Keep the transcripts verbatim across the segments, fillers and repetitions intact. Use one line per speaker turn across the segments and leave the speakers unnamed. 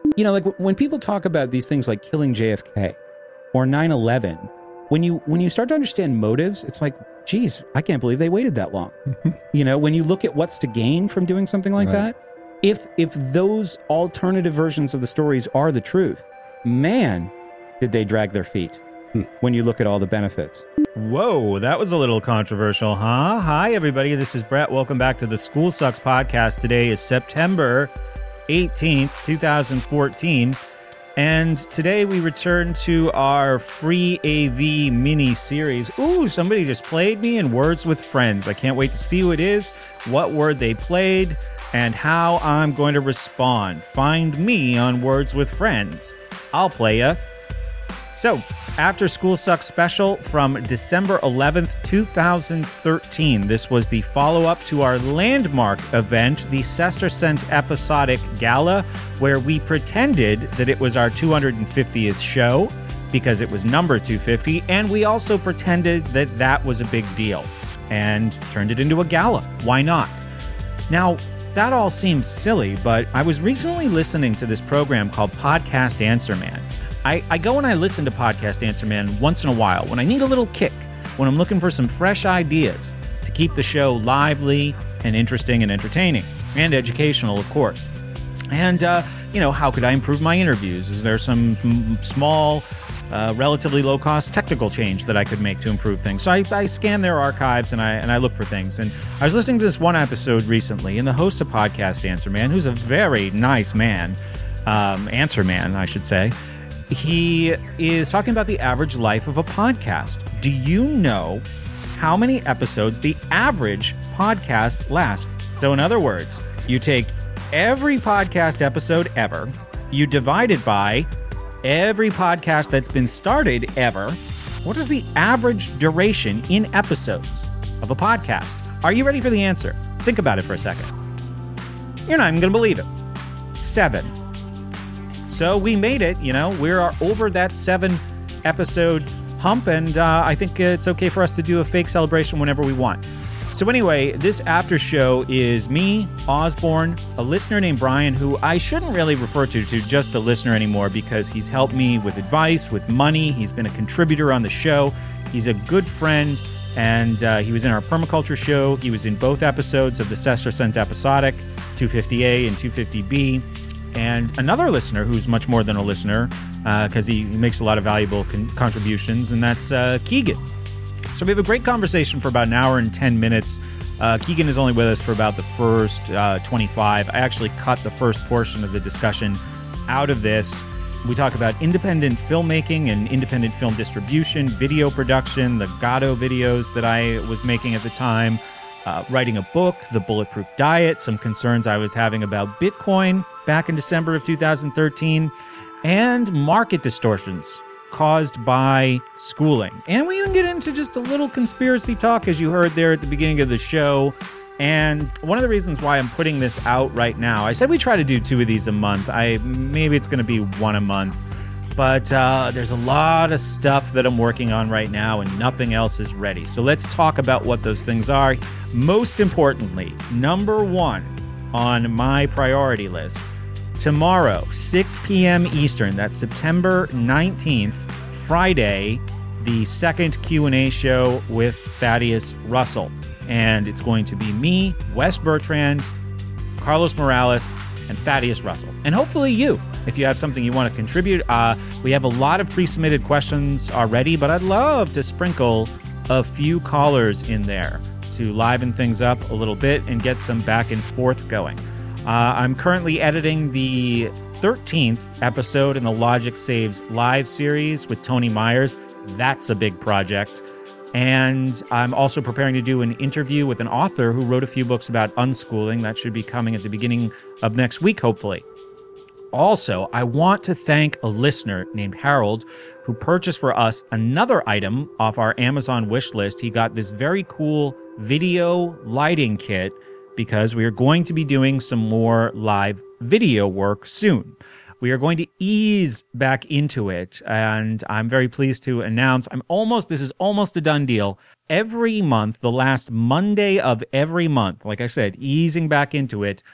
You know, like when people talk about these things like killing J F K or nine eleven, when you when you start to understand motives, it's like, geez, I can't believe they waited that long. You know, when you look at what's to gain from doing something like
Right.
that, if if those alternative versions of the stories are the truth, man, did they drag their feet when you look at all the benefits.
Whoa, that was a little controversial, huh? Hi, everybody. This is Brett. Welcome back to the School Sucks podcast. Today is September eighteenth, twenty fourteen. And today we return to our free A V mini-series. Ooh, somebody just played me in Words with Friends. I can't wait to see who it is, what word they played, and how I'm going to respond. Find me on Words with Friends. I'll play ya. So, After School Sucks special from December eleventh, twenty thirteen. This was the follow-up to our landmark event, the Sestercent Episodic Gala, where we pretended that it was our two hundred fiftieth show because it was number two hundred fifty, and we also pretended that that was a big deal and turned it into a gala. Why not? Now, that all seems silly, but I was recently listening to this program called Podcast Answer Man. I, I go and I listen to Podcast Answer Man once in a while when I need a little kick, when I'm looking for some fresh ideas to keep the show lively and interesting and entertaining, and educational, of course. And, uh, you know, how could I improve my interviews? Is there some m- small, uh, relatively low-cost technical change that I could make to improve things? So I, I scan their archives and I and I look for things. And I was listening to this one episode recently, and the host of Podcast Answer Man, who's a very nice man, um, Answer Man, I should say, he is talking about the average life of a podcast. Do you know how many episodes the average podcast lasts? So in other words, you take every podcast episode ever, you divide it by every podcast that's been started ever. What is the average duration in episodes of a podcast? Are you ready for the answer? Think about it for a second. You're not even going to believe it. Seven. So we made it, you know, we're over that seven episode hump, and uh, I think it's okay for us to do a fake celebration whenever we want. So anyway, this after show is me, Osborne, a listener named Brian, who I shouldn't really refer to to just a listener anymore because he's helped me with advice, with money. He's been a contributor on the show. He's a good friend, and uh, he was in our permaculture show. He was in both episodes of the Sestercent Episodic, two fifty A and two fifty B. And another listener who's much more than a listener, because uh, he makes a lot of valuable con- contributions, and that's uh, Keegan. So we have a great conversation for about an hour and ten minutes. Uh, Keegan is only with us for about the first uh, twenty-five. I actually cut the first portion of the discussion out of this. We talk about independent filmmaking and independent film distribution, video production, the Gatto videos that I was making at the time, uh, writing a book, The Bulletproof Diet, some concerns I was having about Bitcoin back in December of two thousand thirteen, and market distortions caused by schooling. And we even get into just a little conspiracy talk, as you heard there at the beginning of the show. And one of the reasons why I'm putting this out right now, I said we try to do two of these a month. I maybe it's going to be one a month. But uh, there's a lot of stuff that I'm working on right now, and nothing else is ready. So let's talk about what those things are. Most importantly, number one on my priority list, tomorrow, six p.m. Eastern, that's September nineteenth, Friday, the second Q and A show with Thaddeus Russell. And it's going to be me, Wes Bertrand, Carlos Morales, and Thaddeus Russell. And hopefully you, if you have something you want to contribute. Uh, we have a lot of pre-submitted questions already, but I'd love to sprinkle a few callers in there to liven things up a little bit and get some back and forth going. Uh, I'm currently editing the thirteenth episode in the Logic Saves Live series with Tony Myers. That's a big project. And I'm also preparing to do an interview with an author who wrote a few books about unschooling. That should be coming at the beginning of next week, hopefully. Also, I want to thank a listener named Harold who purchased for us another item off our Amazon wish list. He got this very cool video lighting kit because we are going to be doing some more live video work soon. We are going to ease back into it, and I'm very pleased to announce I'm almost, this is almost a done deal. Every month, the last Monday of every month, like I said, easing back into it,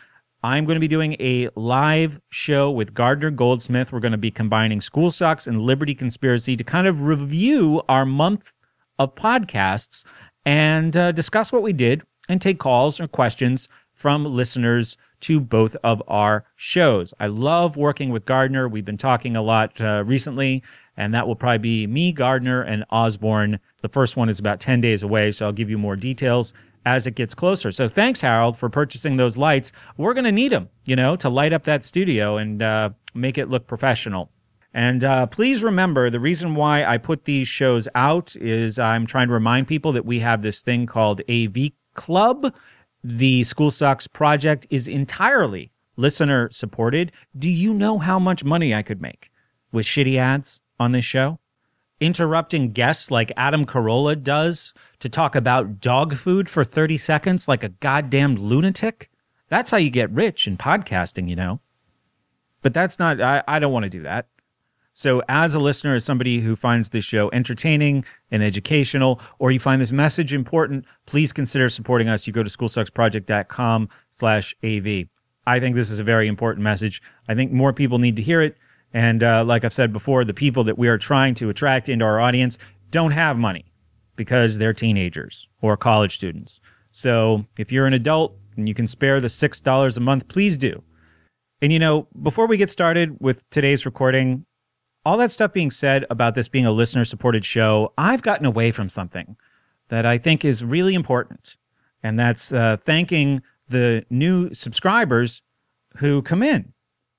I'm going to be doing a live show with Gardner Goldsmith. We're going to be combining School Sucks and Liberty Conspiracy to kind of review our month of podcasts and uh, discuss what we did and take calls or questions from listeners to both of our shows. I love working with Gardner. We've been talking a lot uh, recently, and that will probably be me, Gardner, and Osborne. The first one is about ten days away, so I'll give you more details as it gets closer. So thanks, Harold, for purchasing those lights. We're going to need them, you know, to light up that studio and uh, make it look professional. And uh, please remember, the reason why I put these shows out is I'm trying to remind people that we have this thing called A V Club. The School Sucks project is entirely listener supported. Do you know how much money I could make with shitty ads on this show? Interrupting guests like Adam Carolla does to talk about dog food for thirty seconds like a goddamn lunatic? That's how you get rich in podcasting, you know. But that's not, I, I don't want to do that. So as a listener, as somebody who finds this show entertaining and educational, or you find this message important, please consider supporting us. You go to schoolsucksproject.com slash AV. I think this is a very important message. I think more people need to hear it. And uh, like I've said before, the people that we are trying to attract into our audience don't have money because they're teenagers or college students. So if you're an adult and you can spare the six dollars a month, please do. And, you know, before we get started with today's recording, all that stuff being said about this being a listener-supported show, I've gotten away from something that I think is really important, and that's uh, thanking the new subscribers who come in.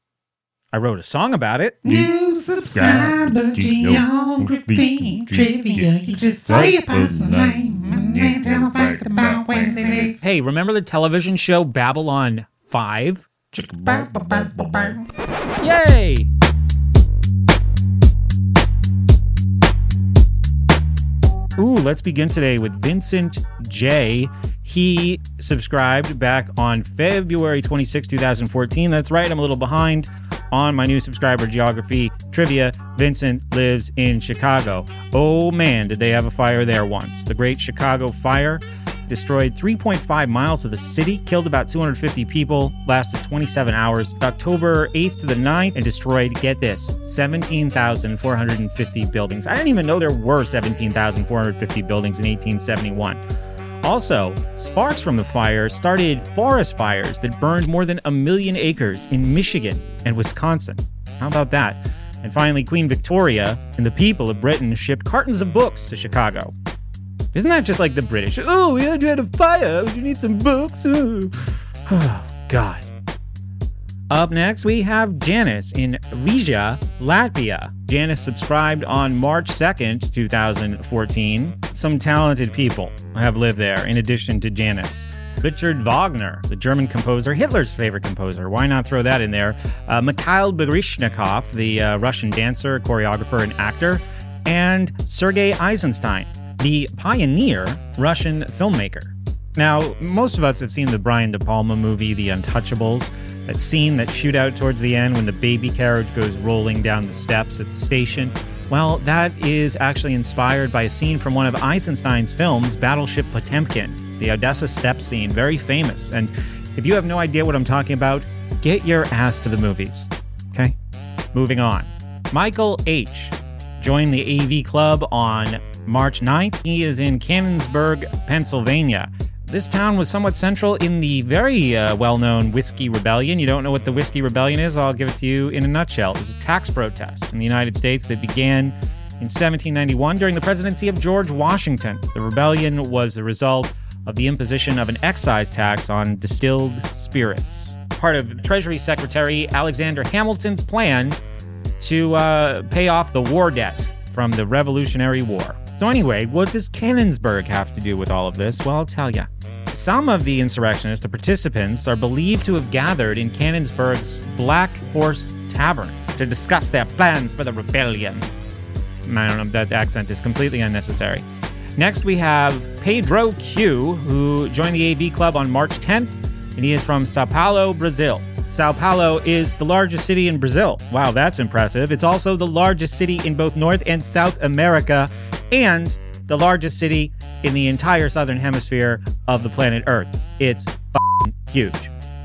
I wrote a song about it.
New subscriber, geography, trivia. You just say a person's name and then tell a fact about where they live.
Hey, remember the television show Babylon five? Yay! Ooh, let's begin today with Vincent J. He subscribed back on February twenty-sixth, twenty fourteen. That's right, I'm a little behind on my new subscriber geography trivia. Vincent lives in Chicago. Oh man, did they have a fire there once. The Great Chicago Fire destroyed three point five miles of the city, killed about two hundred fifty people, lasted twenty-seven hours, October eighth to the ninth, and destroyed, get this, seventeen thousand four hundred fifty buildings. I didn't even know there were seventeen thousand four hundred fifty buildings in eighteen seventy-one. Also, sparks from the fire started forest fires that burned more than a million acres in Michigan and Wisconsin. How about that? And finally, Queen Victoria and the people of Britain shipped cartons of books to Chicago. Isn't that just like the British? Oh, we had a fire. You need some books. Oh, oh God. Up next, we have Janice in Riga, Latvia. Janice subscribed on March second, twenty fourteen. Some talented people have lived there, in addition to Janice. Richard Wagner, the German composer, Hitler's favorite composer. Why not throw that in there? Uh, Mikhail Baryshnikov, the uh, Russian dancer, choreographer, and actor. And Sergei Eisenstein, the pioneer Russian filmmaker. Now, most of us have seen the Brian De Palma movie, The Untouchables. That scene, that shootout towards the end when the baby carriage goes rolling down the steps at the station. Well, that is actually inspired by a scene from one of Eisenstein's films, Battleship Potemkin. The Odessa step scene, very famous. And if you have no idea what I'm talking about, get your ass to the movies. Okay? Moving on. Michael H. joined the A V Club on March ninth. He is in Cannonsburg, Pennsylvania. This town was somewhat central in the very uh, well-known Whiskey Rebellion. You don't know what the Whiskey Rebellion is? I'll give it to you in a nutshell. It was a tax protest in the United States that began in seventeen ninety-one during the presidency of George Washington. The rebellion was the result of the imposition of an excise tax on distilled spirits, part of Treasury Secretary Alexander Hamilton's plan to uh, pay off the war debt from the Revolutionary War. So anyway, what does Cannonsburg have to do with all of this? Well, I'll tell you. Some of the insurrectionists, the participants, are believed to have gathered in Cannonsburg's Black Horse Tavern to discuss their plans for the rebellion. I don't know, that accent is completely unnecessary. Next, we have Pedro Q, who joined the A V Club on March tenth, and he is from Sao Paulo, Brazil. Sao Paulo is the largest city in Brazil. Wow, that's impressive. It's also the largest city in both North and South America, and the largest city in the entire southern hemisphere of the planet Earth. It's f***ing huge.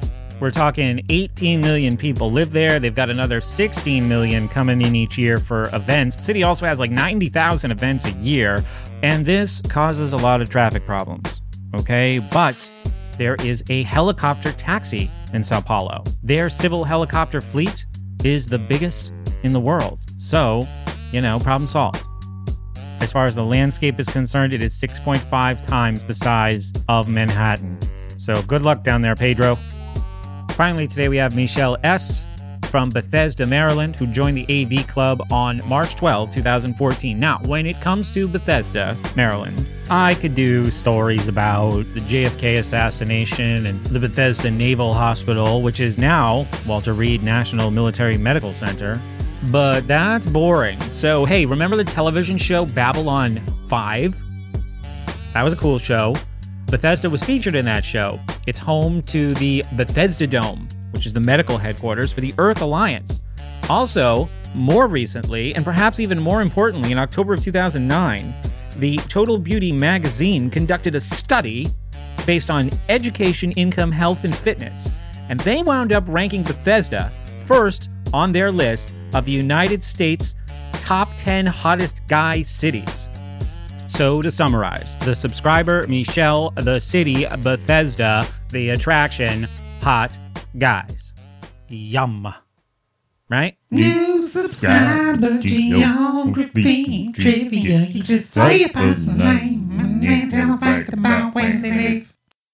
We're talking eighteen million people live there. They've got another sixteen million coming in each year for events. The city also has like ninety thousand events a year, and this causes a lot of traffic problems, okay? But there is a helicopter taxi in Sao Paulo. Their civil helicopter fleet is the biggest in the world. So, you know, problem solved. As far as the landscape is concerned, it is six point five times the size of Manhattan. So good luck down there, Pedro. Finally, today we have Michelle S. from Bethesda, Maryland, who joined the A V Club on March twelfth, twenty fourteen. Now, when it comes to Bethesda, Maryland, I could do stories about the J F K assassination and the Bethesda Naval Hospital, which is now Walter Reed National Military Medical Center. But that's boring. So, hey, remember the television show Babylon five? That was a cool show. Bethesda was featured in that show. It's home to the Bethesda Dome, which is the medical headquarters for the Earth Alliance. Also, more recently, and perhaps even more importantly, in October of two thousand nine, the Total Beauty magazine conducted a study based on education, income, health, and fitness. And they wound up ranking Bethesda first on their list of the United States' top ten hottest guy cities. So to summarize, the subscriber, Michelle, the city, Bethesda, the attraction, hot guys. Yum. Right?
New subscriber, geography, trivia. You just say a person's name and then tell a fact about where they live.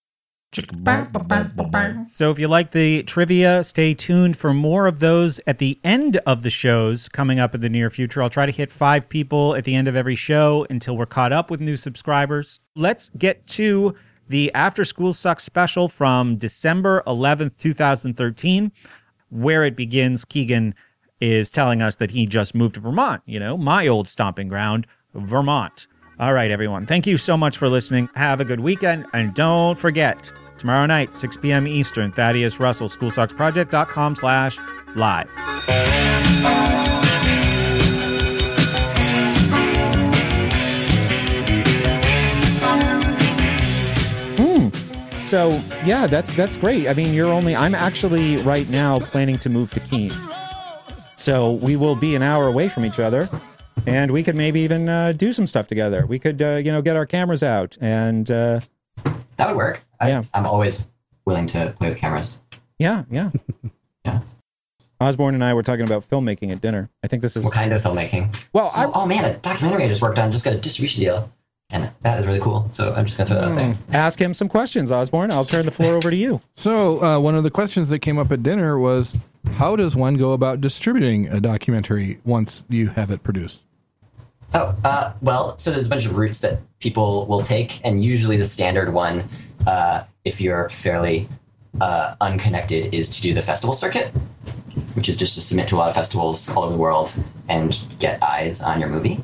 So if you like the trivia, stay tuned for more of those at the end of the shows coming up in the near future. I'll try to hit five people at the end of every show until we're caught up with new subscribers. Let's get to the After School Sucks special from December eleventh, twenty thirteen. Where it begins, Keegan is telling us that he just moved to Vermont, you know, my old stomping ground, Vermont. All right, everyone. Thank you so much for listening. Have a good weekend. And don't forget, tomorrow night, six p.m. Eastern, Thaddeus Russell, schoolsucksproject.com slash live.
Hmm. So, yeah, that's that's great. I mean, you're only, I'm actually right now planning to move to Keene. So we will be an hour away from each other. And we could maybe even uh, do some stuff together. We could, uh, you know, get our cameras out and... Uh,
that would work. I,
yeah.
I'm always willing to play with cameras.
Yeah, yeah.
Yeah.
Osborne and I were talking about filmmaking at dinner. I think this is...
What kind of filmmaking?
Well,
so,
I...
Oh, man, a documentary I just worked on just got a distribution deal. And that is really cool. So I'm just going to throw that out there.
Ask him some questions, Osborne. I'll turn the floor over to you.
So uh, one of the questions that came up at dinner was, how does one go about distributing a documentary once you have it produced?
Oh, uh, well, so there's a bunch of routes that people will take, and usually the standard one, uh, if you're fairly uh, unconnected, is to do the festival circuit, which is just to submit to a lot of festivals all over the world and get eyes on your movie.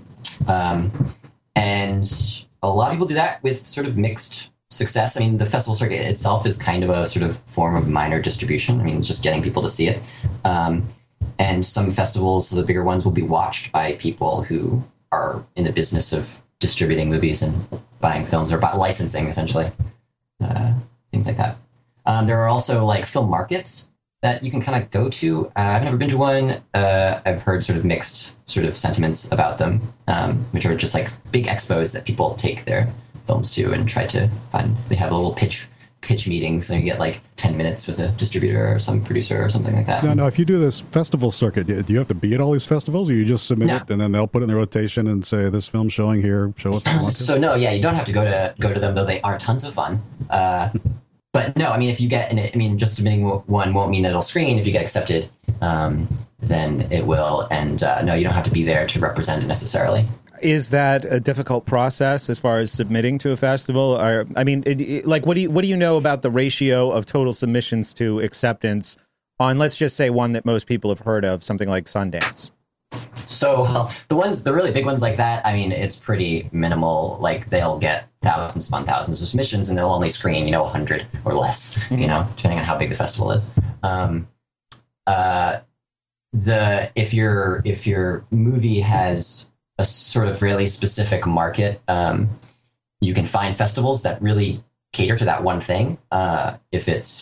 Um, and a lot of people do that with sort of mixed success. I mean, the festival circuit itself is kind of a sort of form of minor distribution. I mean, just getting people to see it. Um, And some festivals, the bigger ones, will be watched by people who are in the business of distributing movies and buying films or buy, licensing, essentially. Uh, things like that. Um, there are also like film markets that you can kind of go to. Uh, I've never been to one. Uh, I've heard sort of mixed sort of sentiments about them, um, which are just like big expos that people take their films to and try to find. They have a little pitch pitch meetings, so you get like ten minutes with a distributor or some producer or something like that.
No, no, if you do this festival circuit, do you have to be at all these festivals, or you just submit
No.
it and then they'll put it in the rotation and say, this film's showing here, show it. To
So no, yeah, you don't have to go to go to them, though they are tons of fun. Uh, but no, I mean, if you get, I mean, just submitting one won't mean that it'll screen. If you get accepted, um, then it will. And uh, no, you don't have to be there to represent it necessarily.
Is that a difficult process as far as submitting to a festival? Or, I mean, it, it, like, what do you what do you know about the ratio of total submissions to acceptance on, let's just say, one that most people have heard of, something like Sundance?
So well, the ones, the really big ones like that, I mean, it's pretty minimal. Like they'll get thousands upon thousands of submissions, and they'll only screen, you know, a hundred or less, mm-hmm. you know, depending on how big the festival is. Um, uh, the if your if your movie has a sort of really specific market, um, you can find festivals that really cater to that one thing. Uh, if it's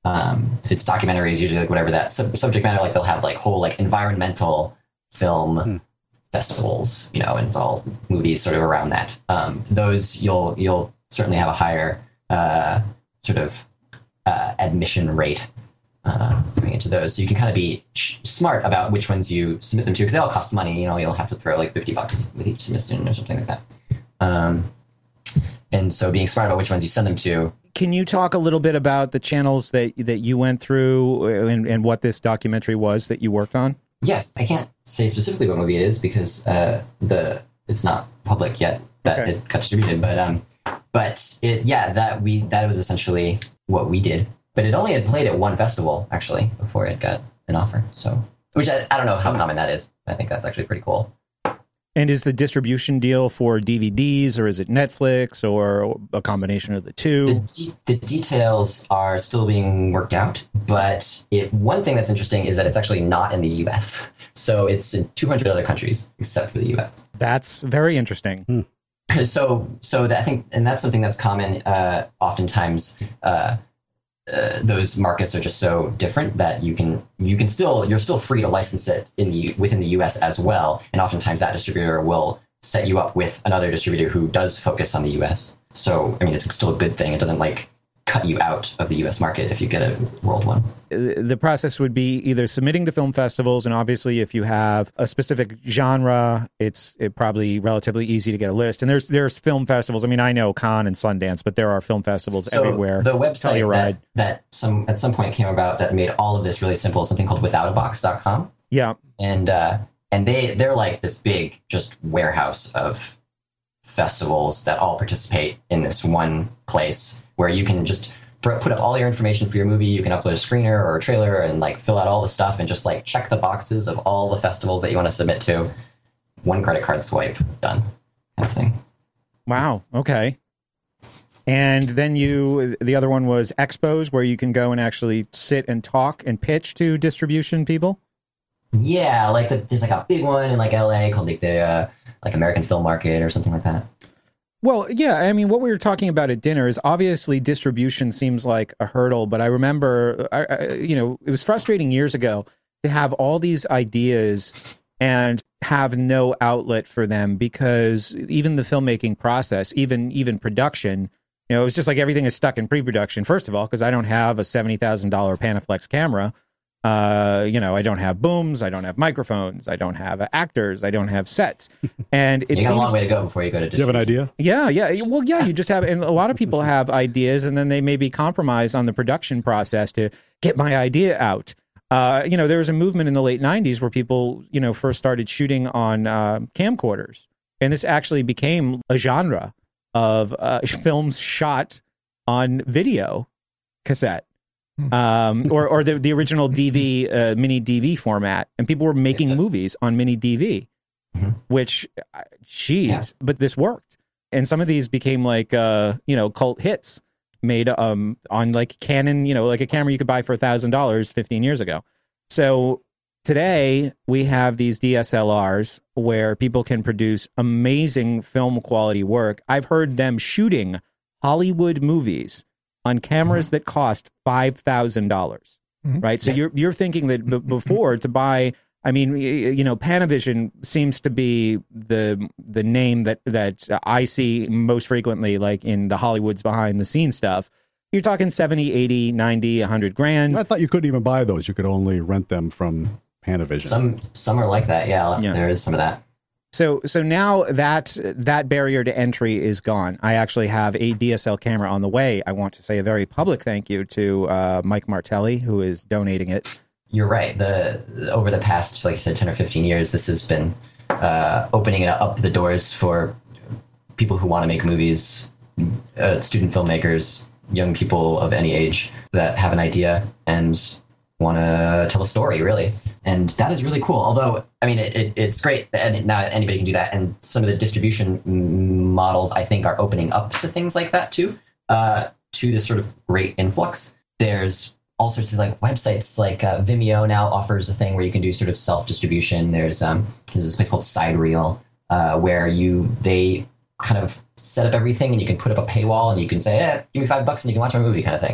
Um, if it's documentaries, usually like whatever that sub- subject matter, like they'll have like whole like environmental film hmm. festivals, you know, and it's all movies sort of around that. Um, those you'll you'll certainly have a higher uh, sort of uh, admission rate uh, going into those. So you can kind of be ch- smart about which ones you submit them to because they all cost money. You know, you'll have to throw like fifty bucks with each submission or something like that. Um, and so being smart about which ones you send them to.
Can you talk a little bit about the channels that that you went through and, and what this documentary was that you worked on?
Yeah, I can't say specifically what movie it is because uh, the it's not public yet that okay. it got distributed. But um, but it yeah that we that was essentially what we did. But it only had played at one festival actually before it got an offer. So which I, I don't know how common that is. I think that's actually pretty cool.
And is the distribution deal for D V Ds or is it Netflix or a combination of the two?
The, de- the details are still being worked out, but it, one thing that's interesting is that it's actually not in the U S. So it's in two hundred other countries except for the U S.
That's very interesting.
Hmm. So, so that I think, and that's something that's common. Uh, oftentimes, uh, uh, those markets are just so different that you can you can still you're still free to license it in the within the U S as well, and oftentimes that distributor will set you up with another distributor who does focus on the U S. So I mean, it's still a good thing. It doesn't like cut you out of the U S market if you get a world one.
The process would be either submitting to film festivals, and obviously if you have a specific genre, it's it probably relatively easy to get a list. And there's there's film festivals. I mean, I know Cannes and Sundance, but there are film festivals
so
everywhere.
The website that, that some at some point came about that made all of this really simple is something called without a box dot com.
Yeah.
And uh, and they they're like this big just warehouse of festivals that all participate in this one place where you can just put up all your information for your movie. You can upload a screener or a trailer and like fill out all the stuff and just like check the boxes of all the festivals that you want to submit to. One credit card swipe, done, kind of thing.
Wow. Okay. And then you, the other one was Expos, where you can go and actually sit and talk and pitch to distribution people.
Yeah, like the, there's like a big one in like L A called like the uh, like American Film Market or something like that.
Well, yeah, I mean, what we were talking about at dinner is obviously distribution seems like a hurdle, but I remember, I, I, you know, it was frustrating years ago to have all these ideas and have no outlet for them because even the filmmaking process, even even production, you know, it was just like everything is stuck in pre-production. First of all, because I don't have a seventy thousand dollars Panaflex camera. Uh, you know, I don't have booms, I don't have microphones, I don't have actors, I don't have sets, and it's
you got a long way to go before you go to.
Do you have an idea?
Yeah, yeah. Well, yeah. You just have, and a lot of people have ideas, and then they maybe compromise on the production process to get my idea out. Uh, you know, there was a movement in the late nineties where people, you know, first started shooting on uh, camcorders, and this actually became a genre of uh, films shot on video cassette. um, or or the the original D V uh, mini D V format, and people were making yeah. movies on mini D V, mm-hmm. which, geez, yeah. but this worked, and some of these became like uh you know cult hits made um on like Canon, you know, like a camera you could buy for a thousand dollars fifteen years ago. So today we have these D S L Rs where people can produce amazing film quality work. I've heard them shooting Hollywood movies on cameras that cost five thousand dollars, mm-hmm. right? So you're you're thinking that b- before to buy, I mean, you know, Panavision seems to be the the name that, that I see most frequently, like in the Hollywood's behind the scenes stuff. You're talking seventy, eighty, ninety, one hundred grand.
I thought you couldn't even buy those. You could only rent them from Panavision.
Some some are like that, yeah, yeah. There is some of that.
So so now that that barrier to entry is gone. I actually have a D S L camera on the way. I want to say a very public thank you to uh, Mike Martelli, who is donating it.
You're right. The over the past, like you said, ten or fifteen years, this has been uh, opening up the doors for people who want to make movies, uh, student filmmakers, young people of any age that have an idea and want to tell a story, really. And that is really cool. Although, I mean, it, it, it's great that not anybody can do that. And some of the distribution models, I think, are opening up to things like that, too, uh, to this sort of great influx. There's all sorts of like websites, like uh, Vimeo now offers a thing where you can do sort of self-distribution. There's, um, there's this place called Sidereel, uh, where you they kind of set up everything and you can put up a paywall and you can say, eh, give me five bucks and you can watch my movie kind of thing.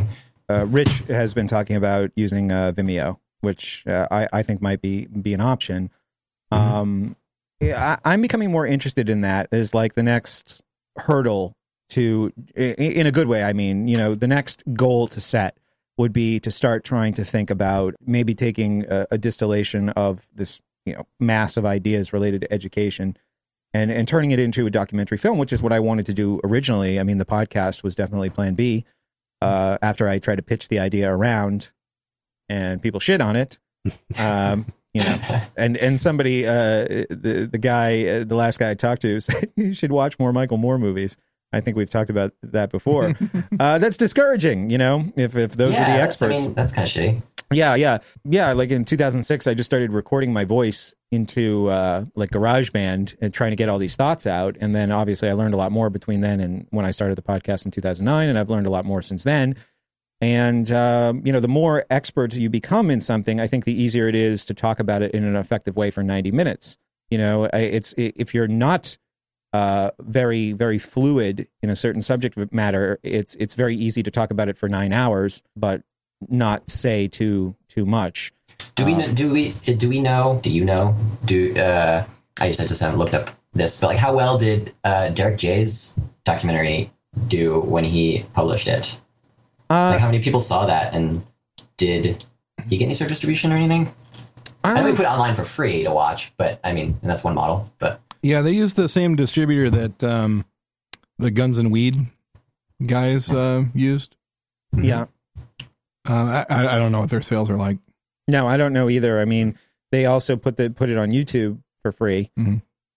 uh, Rich has been talking about using uh, Vimeo, which uh, I, I think might be be an option. Mm-hmm. Um, yeah, I, I'm becoming more interested in that as like the next hurdle to, in, in a good way. I mean, you know, the next goal to set would be to start trying to think about maybe taking a, a distillation of this, you know, mass of ideas related to education and, and turning it into a documentary film, which is what I wanted to do originally. I mean, the podcast was definitely plan B. Uh, after I tried to pitch the idea around and people shit on it, um, you know, and, and somebody, uh, the, the guy, uh, the last guy I talked to said, you should watch more Michael Moore movies. I think we've talked about that before. uh, that's discouraging, you know, if, if those
yeah,
are the
that's,
experts.
I mean, that's kind of shitty.
Yeah, yeah. Yeah, like in two thousand six, I just started recording my voice into uh, like GarageBand and trying to get all these thoughts out. And then obviously I learned a lot more between then and when I started the podcast in two thousand nine, and I've learned a lot more since then. And, um, you know, the more expert you become in something, I think the easier it is to talk about it in an effective way for ninety minutes. You know, it's if you're not uh, very, very fluid in a certain subject matter, it's it's very easy to talk about it for nine hours, but not say too too much.
Do we
um,
know, do we do we know? Do you know? Do uh, I just I just haven't looked up this, but like, how well did uh, Derek J's documentary do when he published it?
Uh,
like, how many people saw that, and did he get any sort of distribution or anything? I know we put it online for free to watch, but I mean, and that's one model. But
yeah, they use the same distributor that um, the Guns and Weed guys uh, used.
Yeah.
Uh, I, I don't know what their sales are like.
No, I don't know either. I mean, they also put the put it on YouTube for free.
Mm-hmm.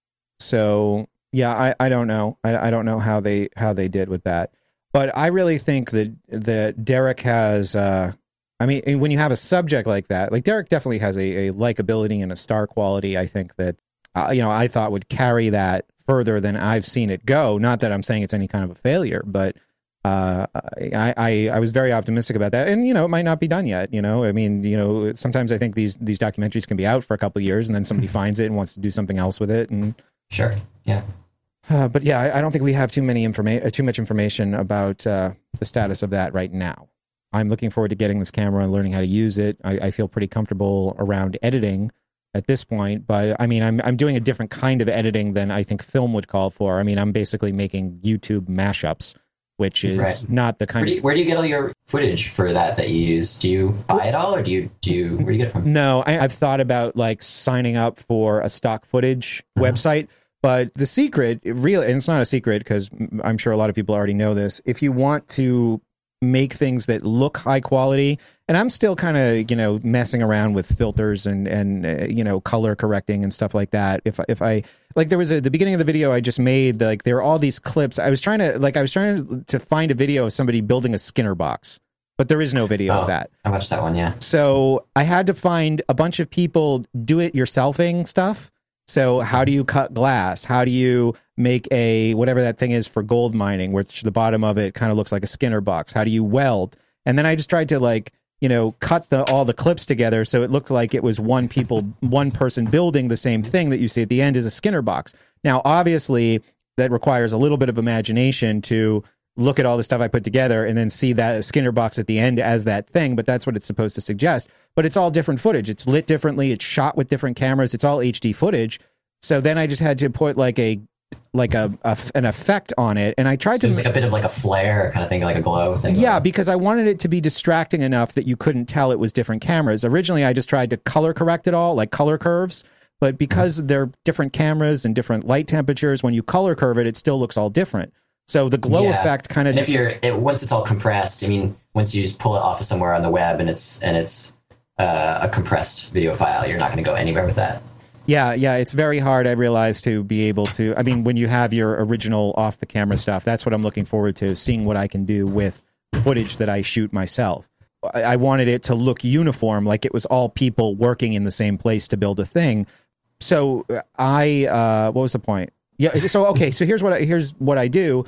So yeah, I, I don't know. I, I don't know how they how they did with that. But I really think that that Derek has. Uh, I mean, when you have a subject like that, like Derek definitely has a, a likability and a star quality. I think that uh, you know I thought would carry that further than I've seen it go. Not that I'm saying it's any kind of a failure, but. Uh, I, I, I was very optimistic about that, and you know, it might not be done yet. You know, I mean, you know, sometimes I think these these documentaries can be out for a couple of years, and then somebody finds it and wants to do something else with it. And
sure, yeah.
Uh, but yeah, I, I don't think we have too many informa- too much information about uh, the status of that right now. I'm looking forward to getting this camera and learning how to use it. I, I feel pretty comfortable around editing at this point, but I mean, I'm I'm doing a different kind of editing than I think film would call for. I mean, I'm basically making YouTube mashups. Which is right. not the kind
where do, you,
of...
where do you get all your footage for that that you use? Do you buy it all, or do you do you where do you get it from?
No, I, I've thought about like signing up for a stock footage uh-huh. website, but the secret, really, and it's not a secret because I'm sure a lot of people already know this. If you want to make things that look high quality, and I'm still kind of you know messing around with filters and and uh, you know color correcting and stuff like that. If if I like there was a the beginning of the video I just made, like there were all these clips. I was trying to like I was trying to find a video of somebody building a Skinner box, but there is no video
oh,
of that.
I watched that one, yeah.
So I had to find a bunch of people do it yourselfing stuff. So how do you cut glass? How do you make a whatever that thing is for gold mining, which the bottom of it kind of looks like a Skinner box? How do you weld? And then I just tried to like, you know, cut the all the clips together so it looked like it was one people, one person building the same thing that you see at the end is a Skinner box. Now, obviously, that requires a little bit of imagination to look at all the stuff I put together and then see that Skinner box at the end as that thing, but that's what it's supposed to suggest. But it's all different footage. It's lit differently. It's shot with different cameras. It's all H D footage. So then I just had to put like a like a, a an effect on it, and I tried
so
to.
It was like a bit of like a flare kind of thing, like a glow thing.
Yeah, because I wanted it to be distracting enough that you couldn't tell it was different cameras. Originally, I just tried to color correct it all, like color curves. But because they're different cameras and different light temperatures, when you color curve it, it still looks all different. So the glow
yeah.
effect kind of.
And
just,
if you're it, once it's all compressed, I mean, once you just pull it off of somewhere on the web and it's and it's uh, a compressed video file, you're not going to go anywhere with that.
Yeah, yeah, it's very hard, I realize, to be able to... I mean, when you have your original off-the-camera stuff, that's what I'm looking forward to, seeing what I can do with footage that I shoot myself. I, I wanted it to look uniform, like it was all people working in the same place to build a thing. So I... Uh, what was the point? Yeah, so, okay, so here's what I, here's what I do.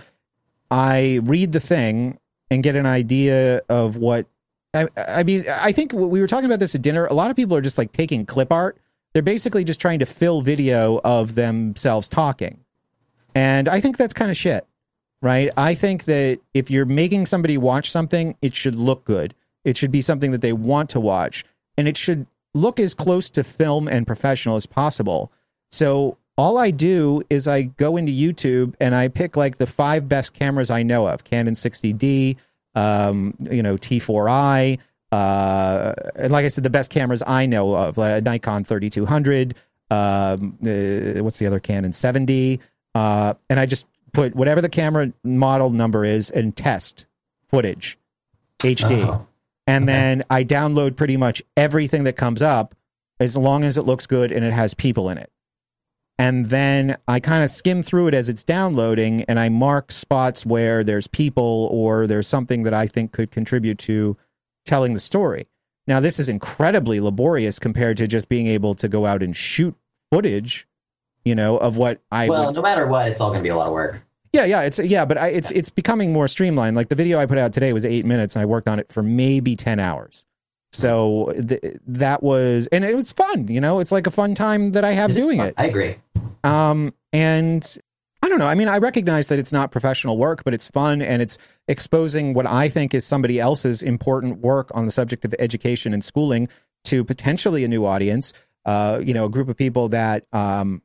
I read the thing and get an idea of what... I, I mean, I think we were talking about this at dinner. A lot of people are just, like, taking clip art. They're basically just trying to fill video of themselves talking. And I think that's kind of shit. right? I think that if you're making somebody watch something, it should look good. It should be something that they want to watch, and it should look as close to film and professional as possible. So all I do is I go into YouTube and I pick like the five best cameras I know of: Canon sixty D, um, you know, T four I, uh, and like I said, the best cameras I know of, like Nikon thirty-two hundred. Um, uh, what's the other Canon seventy? Uh, and I just put whatever the camera model number is and test footage, H D.
Oh,
and
okay.
then I download pretty much everything that comes up as long as it looks good and it has people in it. And then I kind of skim through it as it's downloading, and I mark spots where there's people or there's something that I think could contribute to telling the story. Now, this is incredibly laborious compared to just being able to go out and shoot footage, you know, of what I
Well,
would...
no matter what, it's all going to be a lot of work.
Yeah, yeah, it's yeah, but I, it's it's becoming more streamlined. Like the video I put out today was eight minutes, and I worked on it for maybe ten hours. So th- that was, and it was fun. You know, it's like a fun time that I have
It is
doing
fun.
it.
I agree.
Um, and I don't know. I mean, I recognize that it's not professional work, but it's fun, and it's exposing what I think is somebody else's important work on the subject of education and schooling to potentially a new audience. Uh, you know, a group of people that um,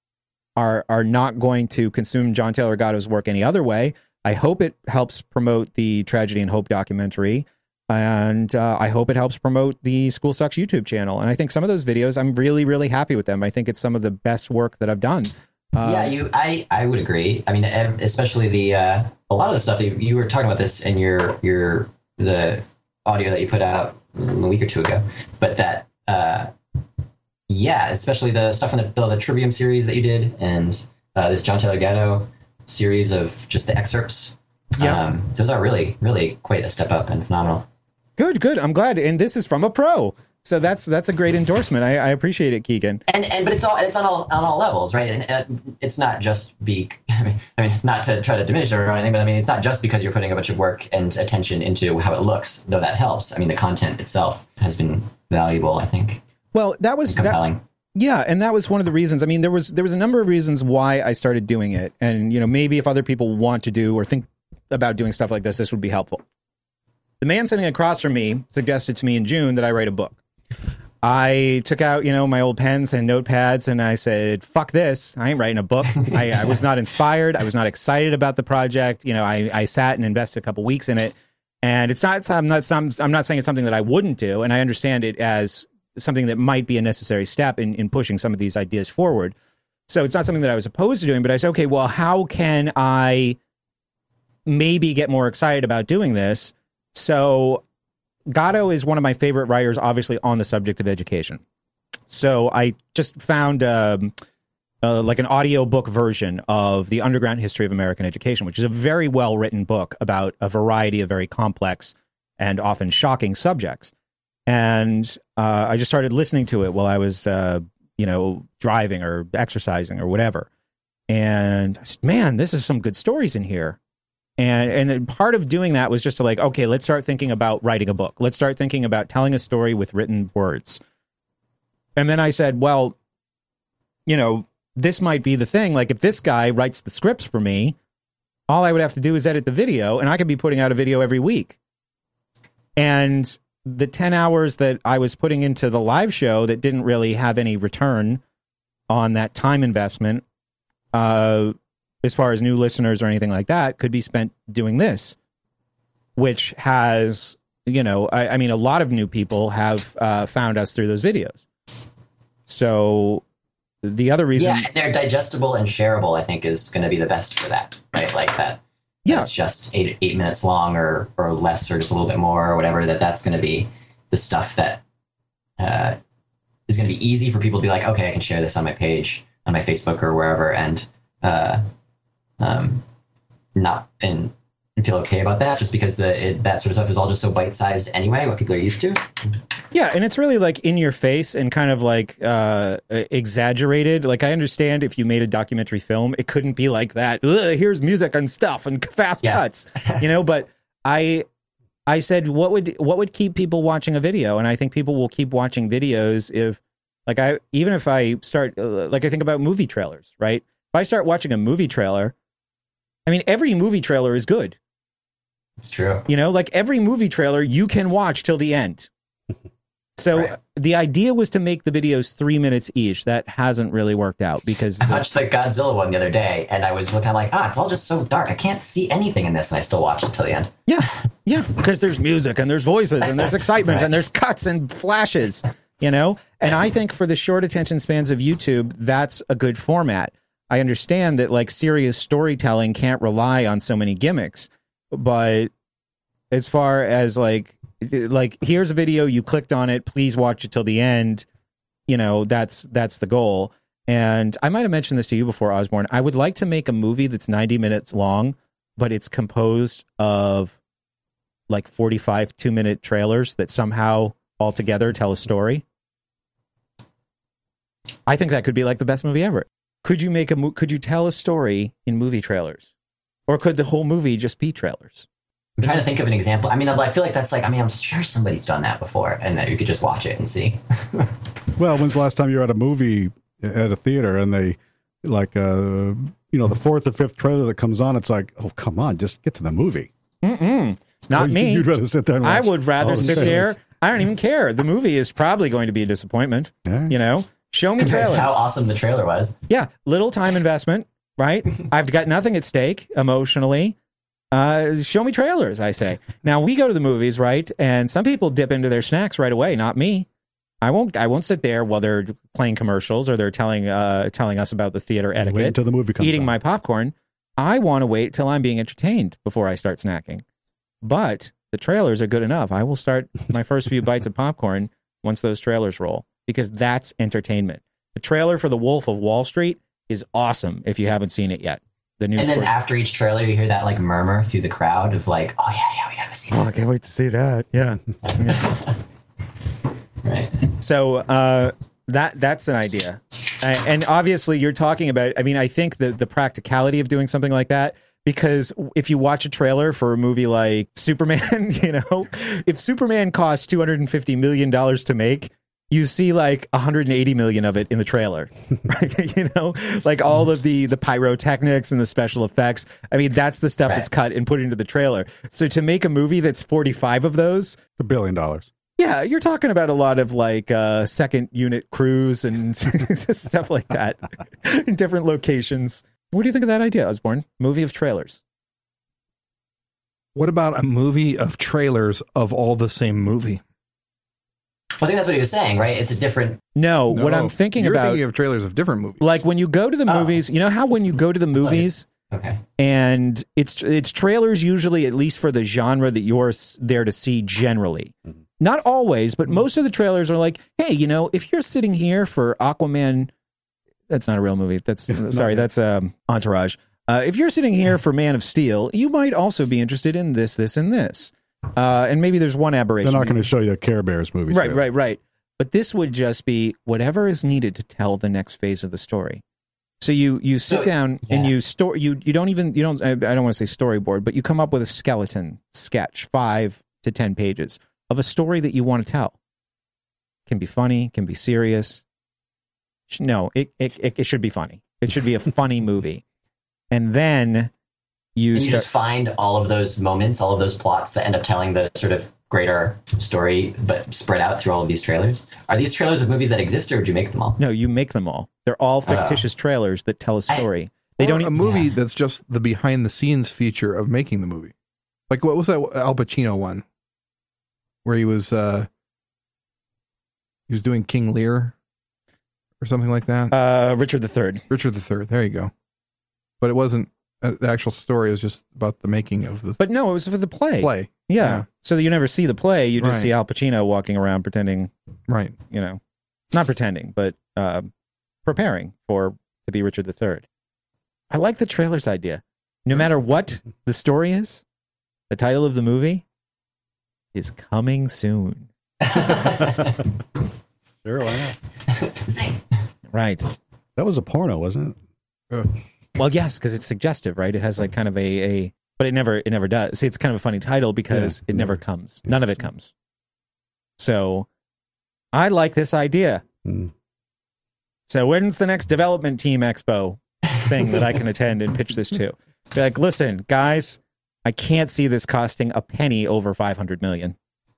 are are not going to consume John Taylor Gatto's work any other way. I hope it helps promote the Tragedy and Hope documentary, and uh, I hope it helps promote the School Sucks YouTube channel. And I think some of those videos, I'm really, really happy with them. I think it's some of the best work that I've done. Uh,
yeah, you. I, I would agree. I mean, ev- especially the uh, a lot of the stuff that you, you were talking about this in your your the audio that you put out a week or two ago. But that, uh, yeah, especially the stuff in the, the, the Trivium series that you did, and uh, this John Taylor Gatto series of just the excerpts.
Yeah.
Um, those are really, really quite a step up and phenomenal.
Good, good. I'm glad. And this is from a pro. So that's that's a great endorsement. I, I appreciate it, Keegan.
And and but it's all it's on all on all levels, right? And uh, it's not just be I mean, I mean not to try to diminish it or anything, but I mean it's not just because you're putting a bunch of work and attention into how it looks, though that helps. I mean the content itself has been valuable, I think.
Well, that was
And compelling.
That, yeah, and that was one of the reasons. I mean, there was there was a number of reasons why I started doing it, and you know maybe if other people want to do or think about doing stuff like this, this would be helpful. The man sitting across from me suggested to me in June that I write a book. I took out, you know, my old pens and notepads, and I said, fuck this. I ain't writing a book. I, I was not inspired. I was not excited about the project. You know, I, I sat and invested a couple weeks in it. And it's not, I'm not, I'm not saying it's something that I wouldn't do. And I understand it as something that might be a necessary step in, in pushing some of these ideas forward. So it's not something that I was opposed to doing, but I said, okay, well, how can I maybe get more excited about doing this? So Gatto is one of my favorite writers, obviously, on the subject of education. So I just found um, uh, like an audiobook version of The Underground History of American Education, which is a very well-written book about a variety of very complex and often shocking subjects. And uh, I just started listening to it while I was, uh, you know, driving or exercising or whatever. And I said, man, this is some good stories in here. And and then part of doing that was just to like, okay, let's start thinking about writing a book. Let's start thinking about telling a story with written words. And then I said, well, you know, this might be the thing. Like if this guy writes the scripts for me, all I would have to do is edit the video, and I could be putting out a video every week. And the ten hours that I was putting into the live show that didn't really have any return on that time investment, uh, as far as new listeners or anything like that, could be spent doing this, which has, you know, I, I mean, a lot of new people have uh, found us through those videos. So the other reason...
Yeah, and they're digestible and shareable, I think, is going to be the best for that, right? Like that.
Yeah.
It's just eight eight minutes long or, or less or just a little bit more or whatever, that that's going to be the stuff that uh, is going to be easy for people to be like, okay, I can share this on my page, on my Facebook or wherever, and... Uh, Um, not and, and feel okay about that, just because the it, that sort of stuff is all just so bite-sized anyway, what people are used to.
Yeah, and it's really like in your face and kind of like uh, exaggerated. Like I understand if you made a documentary film, it couldn't be like that. Ugh, here's music and stuff and fast
Yeah.
cuts, you know. But I, I said, what would what would keep people watching a video? And I think people will keep watching videos if, like, I even if I start uh, like I think about movie trailers, right? If I start watching a movie trailer, I mean, every movie trailer is good.
It's true.
You know, like every movie trailer you can watch till the end. So
Right.
the idea was to make the videos three minutes each. That hasn't really worked out because
I
the-
watched the Godzilla one the other day, and I was looking, I'm like, ah, it's all just so dark. I can't see anything in this, and I still watched it till the end.
yeah, yeah, because there's music and there's voices and there's excitement
Right.
and there's cuts and flashes, you know? And I think for the short attention spans of YouTube, that's a good format. I understand that like serious storytelling can't rely on so many gimmicks, but as far as like, like here's a video, you clicked on it, please watch it till the end, you know, that's that's the goal. And I might have mentioned this to you before, Osborne. I would like to make a movie that's ninety minutes long, but it's composed of like forty-five two minute trailers that somehow all together tell a story. I think that could be like the best movie ever. Could you make a mo- could you tell a story in movie trailers, or could the whole movie just be trailers?
I'm trying to think of an example. I mean, I feel like that's like, I mean, I'm sure somebody's done that before, and that you could just watch it and see.
Well, when's the last time you were at a movie at a theater and they like uh you know the fourth or fifth trailer that comes on? It's like, oh come on, just get to the movie.
Mm-mm. Not
So
me.
You'd rather sit there. And watch
I would rather
all the
sit
trailers.
there. I don't even care. The movie is probably going to be a disappointment.
Yeah.
You know, show me
Compared to
trailers.
how awesome the trailer was.
Yeah, little time investment, right? I've got nothing at stake emotionally. Uh, show me trailers, I say. Now we go to the movies, right? And some people dip into their snacks right away. Not me. I won't. I won't sit there while they're playing commercials or they're telling uh, telling us about the theater
Wait
etiquette.
until the movie comes
Eating
on.
my popcorn. I want to wait till I'm being entertained before I start snacking. But the trailers are good enough. I will start my first few bites of popcorn once those trailers roll, because that's entertainment. The trailer for The Wolf of Wall Street is awesome if you haven't seen it yet. The new
And then
story.
after each trailer, you hear that like murmur through the crowd of like, oh yeah, yeah, we gotta see
Oh,
that.
I can't wait to see that. Yeah.
Right.
So uh, that that's an idea. Uh, and obviously you're talking about, I mean, I think the, the practicality of doing something like that, because if you watch a trailer for a movie like Superman, you know, if Superman costs two hundred fifty million dollars to make, you see like one hundred eighty million of it in the trailer, right? You know, like all of the, the pyrotechnics and the special effects. I mean, that's the stuff
Right.
that's cut and put into the trailer. So to make a movie that's forty-five of those,
a billion dollars.
yeah, you're talking about a lot of like uh, second unit crews and stuff like that in different locations. What do you think of that idea, Osborne? Movie of trailers.
What about a movie of trailers of all the same movie?
I think that's what he was saying, right? It's a different.
No, what
No,
I'm thinking
you're
about,
thinking of trailers of different movies.
like when you go to the
Oh.
movies, you know how when you go to the movies
Okay.
and it's it's trailers usually, at least for the genre that you're s- there to see generally. Not always, but most of the trailers are like, hey, you know, if you're sitting here for Aquaman, that's not a real movie. That's sorry, that's um, Entourage. Uh, if you're sitting here for Man of Steel, you might also be interested in this, this, and this. Uh, and maybe there's one aberration.
They're not going to show you a Care Bears movie.
Right,
trailer.
right, right. But this would just be whatever is needed to tell the next phase of the story. So you you sit
So,
down and
yeah.
you store you you don't even you don't I, I don't want to say storyboard, but you come up with a skeleton sketch, five to ten pages of a story that you want to tell. Can be funny, can be serious. Sh- No, it it it, it should be funny. It should be a funny movie, and then you
And you
start.
just find all of those moments, all of those plots that end up telling the sort of greater story, but spread out through all of these trailers. Are these trailers of movies that exist, or would you make them all?
No, you make them all. They're all fictitious trailers that tell a
I-
story. They
Or
don't.
a
e-
movie
yeah.
that's just the behind the scenes feature of making the movie. Like what was that Al Pacino one, where he was uh he was doing King Lear or something like that.
Uh, Richard the Third.
Richard the Third. There you go. But it wasn't uh, the actual story. It was just about the making of the
But no, it was for the play.
play.
Yeah.
Yeah.
So you never see the play. You just
Right.
see Al Pacino walking around pretending,
Right.
you know, not pretending, but uh, preparing for to be Richard the Third. I like the trailers idea. No matter what the story is, the title of the movie is coming soon.
Sure, why not?
Zing.
Right.
That was a porno, wasn't it?
Well, yes, because it's suggestive, right? It has like kind of a, a but it never it never does. See, it's kind of a funny title because
Yeah,
it never
never.
comes. None of it comes. So I like this idea.
Mm.
So when's the next development team expo thing that I can attend and pitch this to? Be like, listen, guys, I can't see this costing a penny over five hundred million.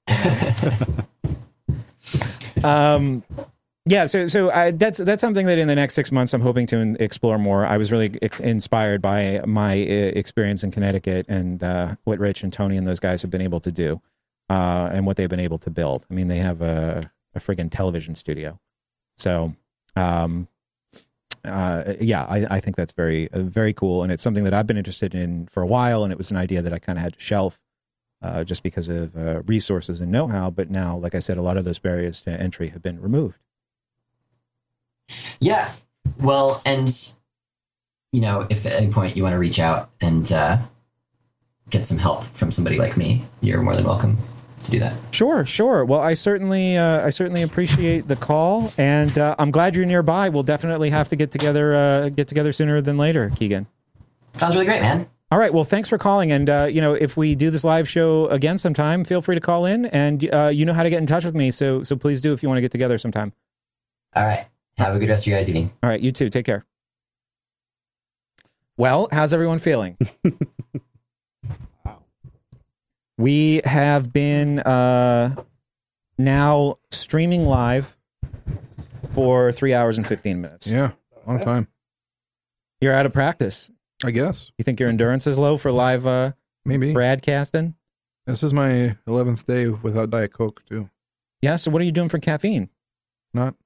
um, yeah. So, so I, that's that's something that in the next six months I'm hoping to in, explore more. I was really ex- inspired by my uh, experience in Connecticut and uh, what Rich and Tony and those guys have been able to do, uh, and what they've been able to build. I mean, they have a, a friggin' television studio. So, um, uh, yeah, I, I think that's very, uh, very cool. And it's something that I've been interested in for a while. And it was an idea that I kind of had to shelf, uh, just because of, uh, resources and know-how. But now, like I said, a lot of those barriers to entry have been removed.
Yeah. Well, and, you know, if at any point you want to reach out and, uh, get some help from somebody like me, you're more than welcome to do that.
Sure, sure. Well, I certainly, uh, I certainly appreciate the call, and uh, I'm glad you're nearby. We'll definitely have to get together, uh, get together sooner than later, Keegan.
Sounds really great, man.
All right. Well, thanks for calling, and uh, you know, if we do this live show again sometime, feel free to call in, and uh, you know how to get in touch with me. So, so please do if you want to get together sometime.
All right. Have a good rest of your guys' evening.
All right. You too. Take care. Well, how's everyone feeling? We have been uh, now streaming live for three hours and fifteen minutes.
Yeah, long time.
You're out of practice.
I guess.
You think your endurance is low for live uh,
Maybe.
broadcasting?
This is my eleventh day without Diet Coke, too.
Yeah, so what are you doing for caffeine?
Not.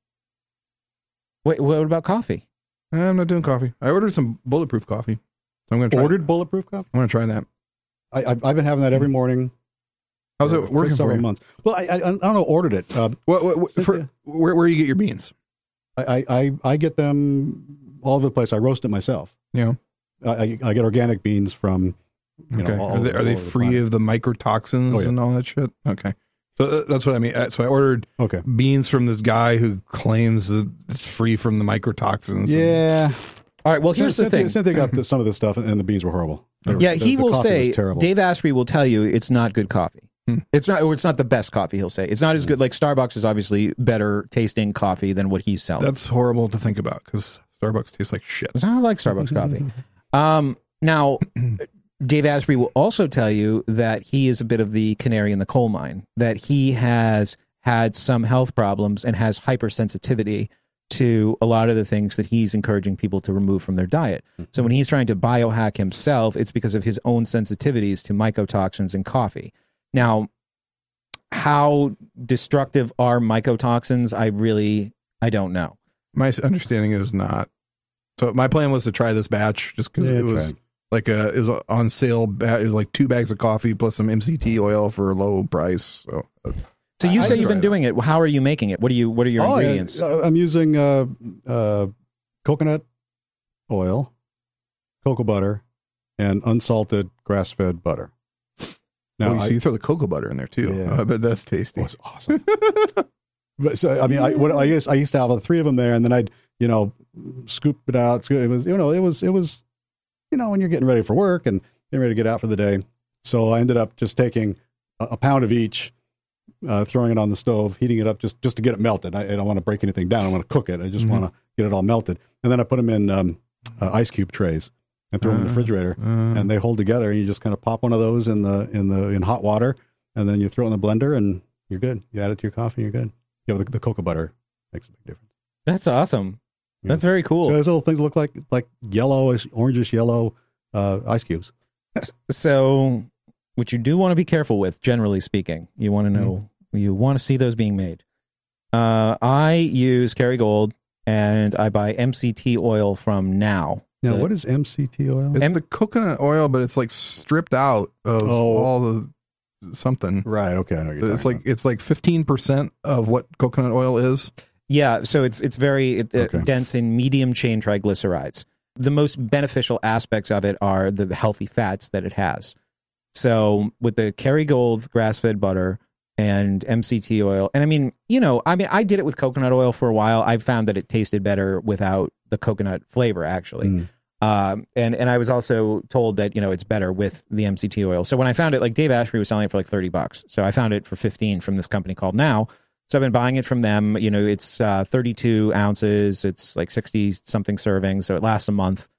Wait, what about coffee?
I'm not doing coffee. I ordered some bulletproof coffee. So I'm going to try
Ordered
that.
bulletproof coffee?
I'm going to try that.
I, I, I've been having that every morning.
How's
for-
it working
for
for
several
you?
months. Well, I, I, I don't know. Ordered it. Uh,
What, what, what, for, where, where do you get your beans?
I, I, I get them all over the place. I roast it myself.
Yeah.
I, I, I get organic beans from, you
Okay.
know, all
Are they,
over-
are they
all over the
free
planet.
of the mycotoxins
Oh, yeah.
and all that shit? Okay. So uh, that's what I mean. Uh, So I ordered
Okay.
beans from this guy who claims that it's free from the mycotoxins.
Yeah.
All right, well, here's the
Cynthia,
thing.
Cynthia got the, some of this stuff, and the beans were horrible. They were-
Yeah,
the-
he
the
will
coffee was
say,
terrible.
Dave Asprey will tell you it's not good coffee.
Hmm.
It's not, or it's not the best coffee, he'll say. It's not as good. Like Starbucks is obviously better tasting coffee than what he's selling.
That's horrible to think about because Starbucks tastes like shit.
It's not like Starbucks coffee. Um, now, Dave Asprey will also tell you that he is a bit of the canary in the coal mine, that he has had some health problems and has hypersensitivity to a lot of the things that he's encouraging people to remove from their diet. So when he's trying to biohack himself, it's because of his own sensitivities to mycotoxins in coffee. Now, how destructive are mycotoxins? I really, I don't know.
My understanding is not. So my plan was to try this batch just because
Yeah,
it was
try it.
like a it was a on sale. Ba- it was like two bags of coffee plus some M C T oil for a low price. So uh,
So you
I
say
just-
you've been doing it. How are you making it? What are you? What are your
Oh, yeah,
ingredients?
uh, I'm using uh, uh, coconut oil, cocoa butter, and unsalted grass-fed butter. Now,
oh, so
I,
you throw the cocoa butter in there too.
Yeah.
I bet that's tasty.
it was awesome. But so I mean, I what I used I used to have the three of them there, and then I'd you know scoop it out. It was you know it was it was you know when you're getting ready for work and getting ready to get out for the day. So I ended up just taking a, a pound of each, uh, throwing it on the stove, heating it up just just to get it melted. I, I don't want to break anything down. I want to cook it. I just
Mhm.
want to get it all melted, and then I put them in um, uh, ice cube trays and throw them in the
Uh,
refrigerator,
Uh,
and they hold together. And you just kind of pop one of those in the in the in hot water, and then you throw it in the blender, and you're good. You add it to your coffee, and you're good. Yeah, the, the cocoa butter makes a big difference.
That's awesome.
Yeah.
That's very cool.
So those little things look like like yellowish, orangish yellow uh, ice cubes.
So, what you do want to be careful with, generally speaking, you want to know, you want to see those being made. Uh, I use Kerrygold, and I buy M C T oil from Now.
Now,
The-
what is M C T oil?
it's
M-
the coconut oil, but it's like stripped out of
Oh.
all the something.
Right. Okay, I know what you're
It's
talking
like it's like fifteen percent of what coconut oil is.
Yeah, so it's it's very it, uh,
Okay.
dense in medium chain triglycerides. The most beneficial aspects of it are the healthy fats that it has. So with the Kerrygold grass-fed butter and M C T oil, and I mean, you know, I mean, I did it with coconut oil for a while. I found that it tasted better without the coconut flavor, actually.
Mm.
Um, and and I was also told that you know it's better with the M C T oil. So when I found it, like Dave Asprey was selling it for like thirty bucks. So I found it for fifteen from this company called Now. So I've been buying it from them. You know, it's uh, thirty-two ounces. It's like sixty something servings. So it lasts a month.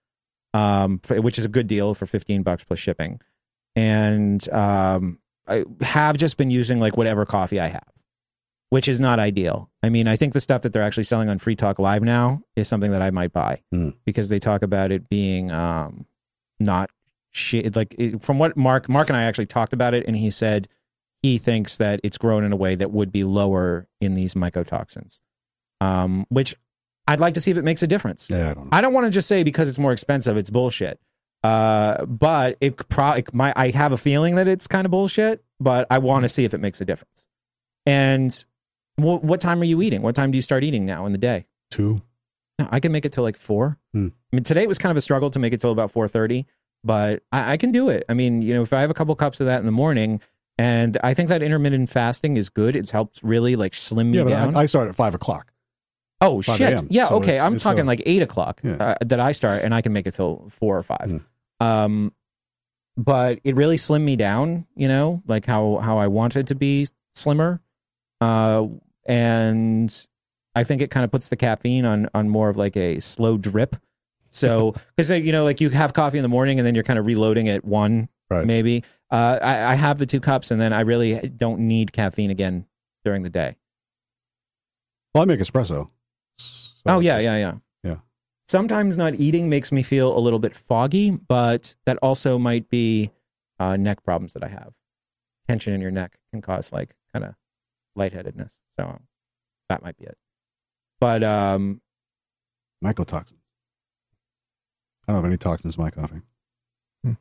um, for, which is a good deal for fifteen bucks plus shipping. And um, I have just been using like whatever coffee I have, which is not ideal. I mean, I think the stuff that they're actually selling on Free Talk Live now is something that I might buy
Mm.
because they talk about it being um, not shit. Like it, from what Mark, Mark and I actually talked about it, and he said he thinks that it's grown in a way that would be lower in these mycotoxins, um, which I'd like to see if it makes a difference.
Yeah, I don't know.
I don't want to just say because it's more expensive, it's bullshit. Uh, but it pro it might, I have a feeling that it's kind of bullshit, but I want to see if it makes a difference. And wh- what time are you eating? What time do you start eating now in the day?
Two.
No, I can make it till like four.
Hmm.
I mean, today it was kind of a struggle to make it till about four thirty, but I, I can do it. I mean, you know, if I have a couple cups of that in the morning, and I think that intermittent fasting is good. It's helped really like slim me
Yeah, but
down.
I, I start at five o'clock.
Oh
five
shit!
a m,
Yeah,
so
okay.
it's-
I'm
it's
talking
a-
like eight o'clock
Yeah.
uh, that I start, and I can make it till four or five.
Mm.
Um, but it really slimmed me down. You know, like how how I wanted to be slimmer. Uh, and I think it kind of puts the caffeine on on more of like a slow drip. So because you know, like you have coffee in the morning, and then you're kind of reloading at one,
Right.
maybe. Uh, I, I have the two cups, and then I really don't need caffeine again during the day.
Well, I make espresso. So
Oh yeah,
it's-
yeah, yeah.
yeah.
Sometimes not eating makes me feel a little bit foggy, but that also might be uh, neck problems that I have. Tension in your neck can cause like kind of lightheadedness, so that might be it. But um,
Mycotoxins. I don't have any toxins in my coffee.
Hmm.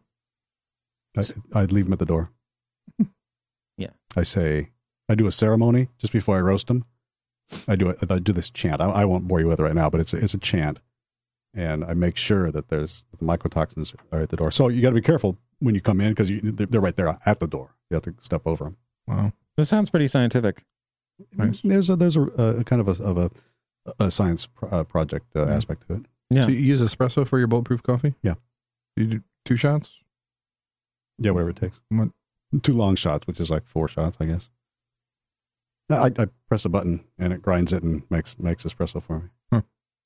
I, I'd leave them at the door.
Yeah.
I say, I do a ceremony just before I roast them. I do it. I do this chant. I, I won't bore you with it right now, but it's a, it's a chant, and I make sure that there's that the mycotoxins are at the door. So you got to be careful when you come in because they're, they're right there at the door. You have to step over them.
Wow.
this sounds pretty scientific.
Nice.
There's a there's a, a kind of a of a, a science pro- uh, project uh,
Yeah.
aspect to it.
Yeah.
So you use espresso for your bulletproof coffee?
Yeah.
You do two shots?
Yeah, whatever it takes.
What?
Two long shots, which is like four shots, I guess. I, I press a button and it grinds it and makes makes espresso for me.
Huh.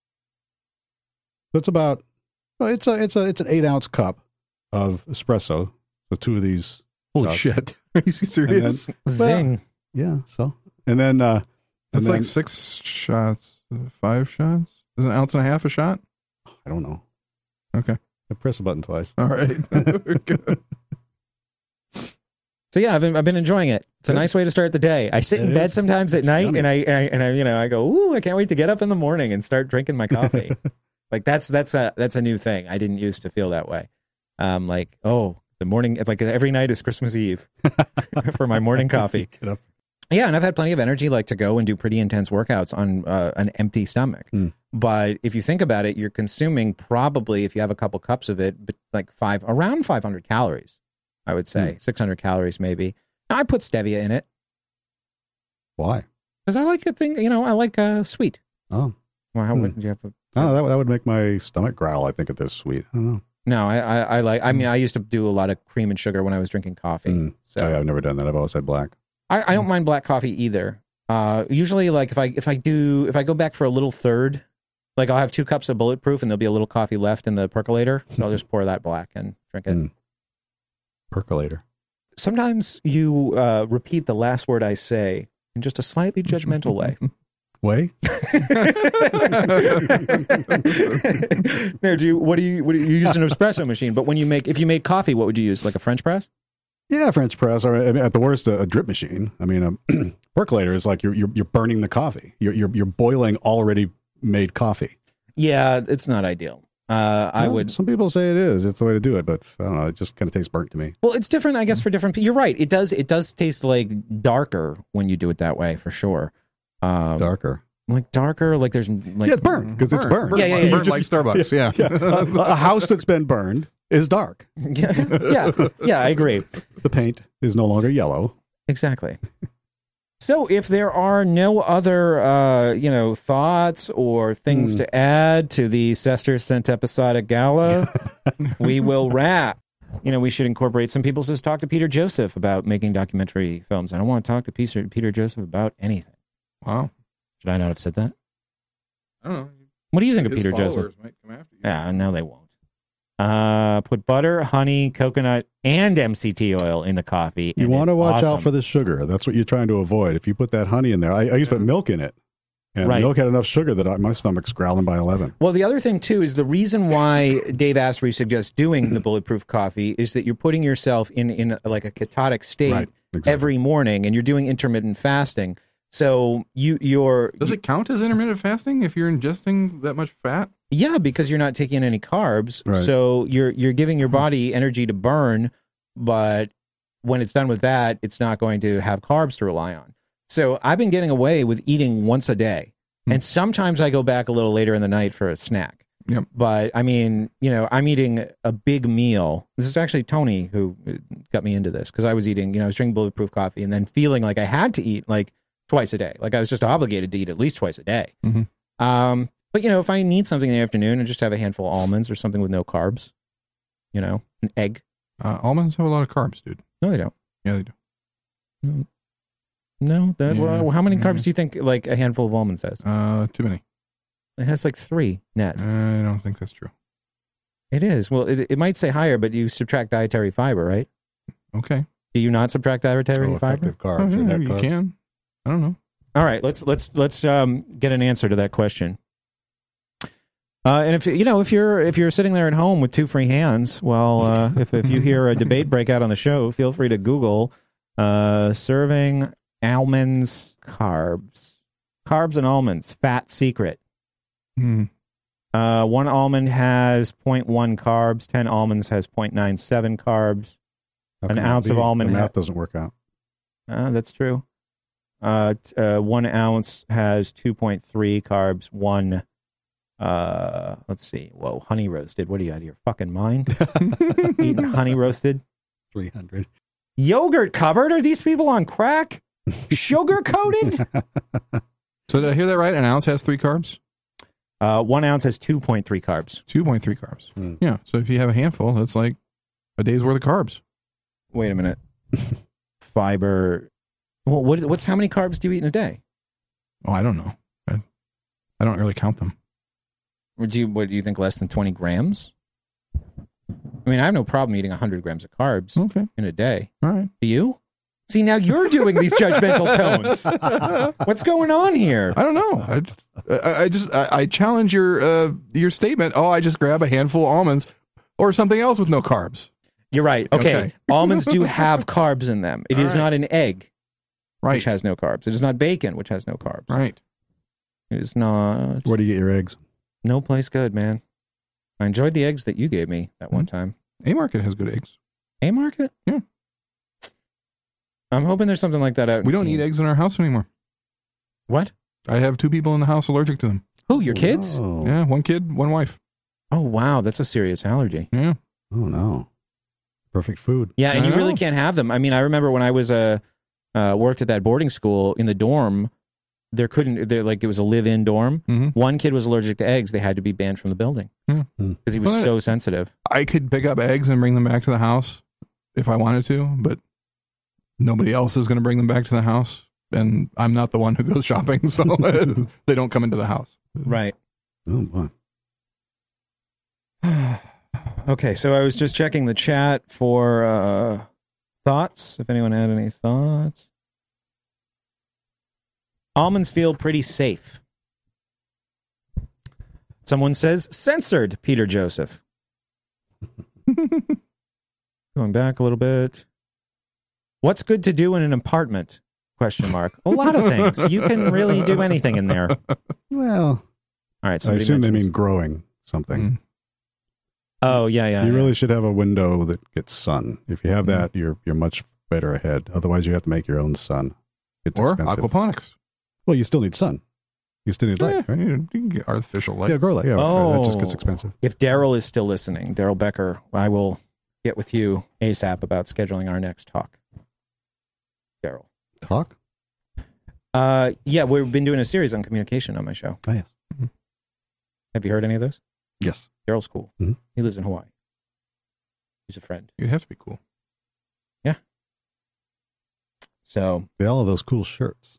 So it's about well, it's a it's a it's an eight ounce cup of espresso. So two of these.
Holy
shots.
shit. Are you serious?
Zing.
Yeah. So and then uh, and
That's
then,
like six shots, uh, five shots? Is an ounce and a half a shot?
I don't know.
Okay.
I press a button twice.
All right. Good.
So yeah, I've been I've been enjoying it. It's a
Good.
nice way to start the day. I sit in
It
bed
is.
sometimes at
It's
night,
yummy.
and I, and I and I you know I go, ooh, I can't wait to get up in the morning and start drinking my coffee. Like that's that's a that's a new thing. I didn't used to feel that way. Um, like oh, the morning. It's like every night is Christmas Eve for my morning coffee.
Get up.
Yeah, and I've had plenty of energy, like to go and do pretty intense workouts on uh, an empty stomach.
Mm.
But if you think about it, you're consuming probably, if you have a couple cups of it, but like five around five hundred calories. I would say six hundred calories maybe. Now, I put stevia in it
Why?
because I like a thing. You know, I like uh, sweet.
Oh,
Well, how
Hmm.
would you have? A,
I don't know. That, that would make my stomach growl. I think if they're sweet. I don't know.
no, I, I I like. I mean, I used to do a lot of cream and sugar when I was drinking coffee.
Mm.
So
Oh, yeah, I've never done that. I've always had black.
I, I don't mind black coffee either. Uh, usually, like if I if I do if I go back for a little third, like I'll have two cups of bulletproof and there'll be a little coffee left in the percolator, so I'll just pour that black and drink it.
Mm. Percolator.
Sometimes you uh, repeat the last word I say in just a slightly judgmental way.
Way?
Now, do you what do you what do you, you use an espresso machine? But when you make if you made coffee, what would you use? Like a French press?
Yeah, French press, or I mean, at the worst, a, a drip machine. I mean, a percolator is like you're, you're you're burning the coffee. You're you're you're boiling already made coffee.
Yeah, it's not ideal. Uh, I
Well,
would.
Some people say it is. It's the way to do it, but I don't know. It just kind of tastes burnt to me.
Well, it's different, I guess, for different people. You're right. It does. It does taste like darker when you do it that way, for sure. Um,
Darker.
like darker. Like there's like
yeah, it's burnt because it's burnt.
Yeah, yeah, yeah.
Burnt like Starbucks. Yeah.
Yeah. a, a house that's been burned is dark.
Yeah, yeah, yeah. I agree.
The paint is no longer yellow.
Exactly. So, if there are no other, uh, you know, thoughts or things
Hmm.
to add to the Sester Cent episodic gala, we will wrap. You know, we should incorporate. Some people says talk to Peter Joseph about making documentary films. I don't want to talk to Peter Peter Joseph about anything.
Wow.
Should I not have said that?
I don't know.
What do you think of
His
Peter
followers
Joseph?
might come after you.
Yeah, no, they won't. Uh, put butter, honey, coconut, and M C T oil in the coffee.
You
and
want to
it's
watch
awesome.
out for the sugar. That's what you're trying to avoid. If you put that honey in there, I, I used to put milk in it. And
Right.
milk had enough sugar that I, my stomach's growling by eleven.
Well, the other thing, too, is the reason why Dave Asprey suggests doing the bulletproof coffee is that you're putting yourself in, in like a ketotic state
Right, exactly.
every morning, and you're doing intermittent fasting. So you, you're...
Does it count as intermittent fasting if you're ingesting that much fat?
Yeah, because you're not taking in any carbs.
Right.
So you're you're giving your body energy to burn, but when it's done with that, it's not going to have carbs to rely on. So I've been getting away with eating once a day.
Hmm.
And sometimes I go back a little later in the night for a snack.
Yep.
But I mean, you know, I'm eating a big meal. This is actually Tony who got me into this because I was eating, you know, I was drinking bulletproof coffee and then feeling like I had to eat like twice a day. Like I was just obligated to eat at least twice a day.
Mhm.
Um, but, you know, if I need something in the afternoon and just have a handful of almonds or something with no carbs, you know, an egg.
Uh, almonds have a lot of carbs, dude.
No, they don't.
Yeah, they do.
No, that,
Yeah.
well, how many carbs
Yeah.
do you think like a handful of almonds has?
Uh, too many.
It has like three net.
I don't think that's true.
It is. Well, it, it might say higher, but you subtract dietary fiber, right?
Okay.
Do you not subtract dietary
Oh,
fiber?
effective
Oh,
carbs. or
yeah,
net
you
carbs.
can. I don't know.
All right, let's let's let's um, get an answer to that question. Uh, and if you know if you're if you're sitting there at home with two free hands, well, uh, if if you hear a debate break out on the show, feel free to Google uh, serving almonds carbs, carbs and almonds, fat secret.
Hmm.
Uh, one almond has zero point one carbs. Ten almonds has zero point nine seven carbs.
How
An
can that
ounce of
be?
almond
The
ha-
math doesn't work out.
Uh, that's true. Uh, t- uh, one ounce has two point three carbs. One, uh, let's see. Whoa, honey roasted. What are you out of your fucking mind? Eating honey roasted?
three hundred.
Yogurt covered? Are these people on crack? Sugar coated?
So did I hear that right? An ounce has three carbs?
Uh, one ounce has two point three carbs.
two point three carbs.
Hmm.
Yeah. So if you have a handful, that's like a day's worth of carbs.
Wait a minute. Fiber. Well, what, what's how many carbs do you eat in a day?
Oh, I don't know. I, I don't really count them.
Or do you, what do you think, less than twenty grams? I mean, I have no problem eating one hundred grams of carbs
Okay.
in a day.
All right.
Do you? See, now you're doing these judgmental tones. What's going on here?
I don't know. I, I, I just I, I challenge your uh, your statement. Oh, I just grab a handful of almonds or something else with no carbs.
You're right. Okay.
Okay.
Almonds do have carbs in them. It
All
is
right.
not an egg,
Right.
which has no carbs. It is not bacon, which has no carbs.
Right.
It is not.
Where do you get your eggs?
No place good, man. I enjoyed the eggs that you gave me that one time.
A Market has good eggs.
A Market?
Yeah.
I'm hoping there's something like that out. in
We don't
Keene.
eat eggs in our house anymore.
What?
I have two people in the house allergic to them.
Who? Your kids?
Oh,
Yeah, one kid, one wife.
Oh, wow. That's a serious allergy.
Yeah.
oh no. Perfect food.
Yeah, and
I
you really
know.
can't have them. I mean, I remember when I was uh, uh, worked at that boarding school in the dorm, there couldn't, there like it was a live-in dorm.
Mhm.
One kid was allergic to eggs. They had to be banned from the building
Yeah.
because he was
Well,
so sensitive.
I could pick up eggs and bring them back to the house if I wanted to, but nobody else is going to bring them back to the house. And I'm not the one who goes shopping, so they don't come into the house.
Right.
Oh boy.
Okay, so I was just checking the chat for uh, thoughts, if anyone had any thoughts. Almonds feel pretty safe. Someone says censored, Peter Joseph. Going back a little bit. What's good to do in an apartment? Question mark. A lot of things. You can really do anything in there. All
Well,
right.
I
somebody
assume they
mentions-
mean growing something.
Mm.
Oh yeah, yeah.
You
yeah.
really should have a window that gets sun. If you have that, you're you're much better ahead. Otherwise, you have to make your own sun. It's
Or
expensive.
aquaponics.
Well, you still need sun. You still need light,
Yeah,
right?
you, you can get artificial light.
Yeah, grow light. Yeah, that just gets
Oh.
expensive.
If Daryl is still listening, Daryl Becker, I will get with you ASAP about scheduling our next talk. Daryl.
Talk.
Uh, yeah, we've been doing a series on communication on my show.
Oh yes,
Have you heard any of those?
yes.
Daryl's cool.
Mhm.
He lives in Hawaii. He's a friend.
You'd have to be cool.
So,
They all have those cool shirts.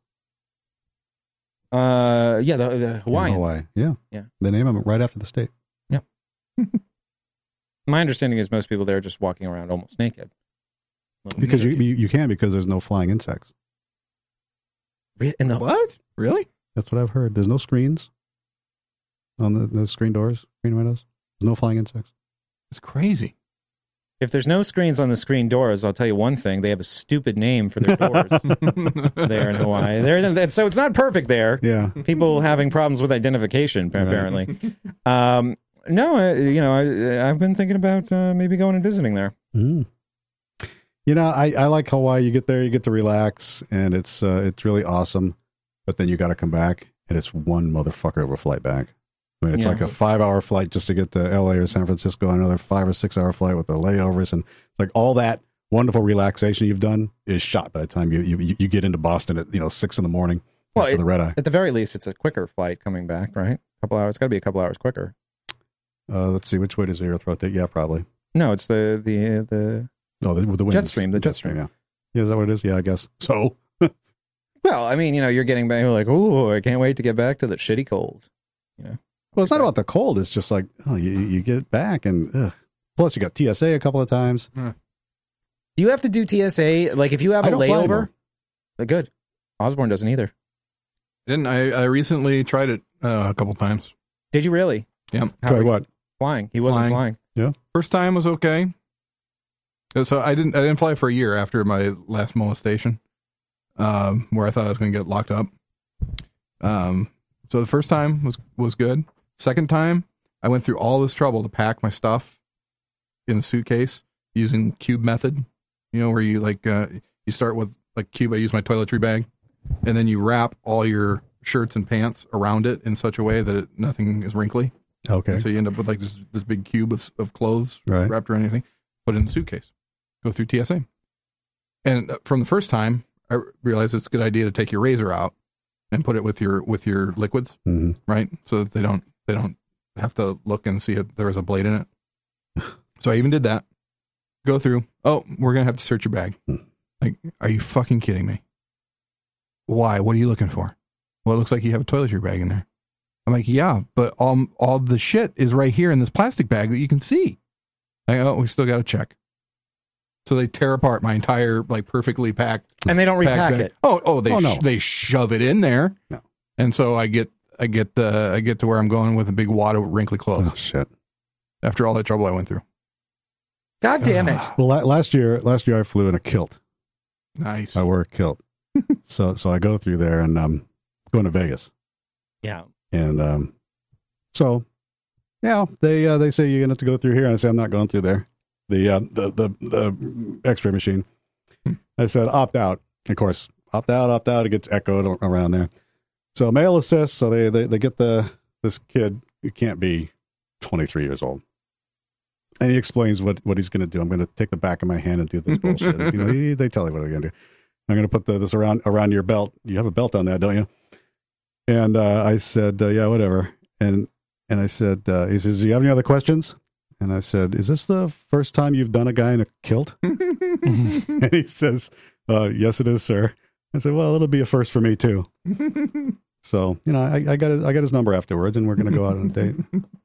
uh, yeah, the, the
in
Hawaiian.
Hawaii. Yeah,
Yeah.
They name them right after the state.
My understanding is most people there are just walking around almost naked.
Because you, you you can because there's no flying insects.
Re- In the
What? Really?
That's what I've heard. There's no screens on the, the screen doors, screen windows. There's no flying insects.
It's crazy.
If there's no screens on the screen doors, I'll tell you one thing: they have a stupid name for their doors there in Hawaii. There, so it's not perfect there.
Yeah.
People having problems with identification, apparently. um, no, I, you know, I, I've been thinking about uh, maybe going and visiting there.
Mm. You know, I, I like Hawaii. You get there, you get to relax, and it's uh, it's really awesome. But then you got to come back, and it's one motherfucker of a flight back. I mean, it's
Yeah.
like a five-hour flight just to get to L A or San Francisco, another five or six-hour flight with the layovers, and like all that wonderful relaxation you've done is shot by the time you you, you get into Boston at you know six in the morning
Well,
after
it-
the red eye.
At the very least, it's a quicker flight coming back, right? A couple hours. It's got to be a couple hours quicker.
Uh, let's see, which way does the air throat take? Yeah, probably.
No, it's the the the.
Oh, the, the winds.
Jetstream, the Jetstream.
Yeah. Yeah, is that what it is? Yeah, I guess. So,
Well, I mean, you know, you're getting back. You're like, oh, I can't wait to get back to the shitty cold.
well, it's not about the cold. It's just like, oh, you, you get it back. And ugh. Plus, you got T S A a couple of times.
Do you have to do T S A? Like, if you have
I
a
don't fly
layover?
anymore.
Uh, Good. Osborne doesn't either.
Didn't I? I recently tried it uh, a couple times.
Did you really?
Yep.
How
Try
were you
what?
Flying. He wasn't
Flying.
flying.
First time was okay. So I didn't I didn't fly for a year after my last molestation, um, where I thought I was going to get locked up. Um, so the first time was was good. Second time, I went through all this trouble to pack my stuff in the suitcase using cube method. You know, where you like uh, you start with like cube. I use my toiletry bag, and then you wrap all your shirts and pants around it in such a way that it, nothing is wrinkly.
Okay.
And so you end up with like this this big cube of of clothes
Right.
wrapped around anything, put it in the suitcase, go through T S A. And from the first time, I realized it's a good idea to take your razor out and put it with your with your liquids,
Mhm.
right? So that they don't they don't have to look and see if there was a blade in it. So I even did that. Go through. Oh, we're gonna have to search your bag. Like, are you fucking kidding me? Why? What are you looking for? Well, it looks like you have a toiletry bag in there. I'm like, yeah, but all all the shit is right here in this plastic bag that you can see. Like, oh, we still got to check. So they tear apart my entire like perfectly packed
And they don't
packed
repack
bag.
it.
Oh, oh, they
Oh, no.
sh- they shove it in there.
No.
And so I get I get uh, I get to where I'm going with a big wad of wrinkly clothes
Oh, shit.
after all that trouble I went through.
God damn it.
Well, la- last year, last year I flew in a kilt.
Nice.
I wore a kilt. so, so I go through there and um, going to Vegas.
Yeah.
And um, so, yeah, they uh, they say you're gonna have to go through here, and I say I'm not going through there. The uh, the the the X-ray machine. I said opt out. Of course, opt out, opt out. It gets echoed a- around there. So mail assist. So they they they get the this kid who can't be twenty-three years old, and he explains what what he's gonna do. I'm gonna take the back of my hand and do this bullshit. You know, he, they tell you what they're gonna do. I'm gonna put the, this around around your belt. You have a belt on that, don't you? And uh, I said, uh, yeah, whatever. And and I said, uh, he says, do you have any other questions? And I said, is this the first time you've done a guy in a kilt? And he says, uh, yes, it is, sir. I said, well, it'll be a first for me too. So, you know, I, I got his, I got his number afterwards, and we're going to go out on a date.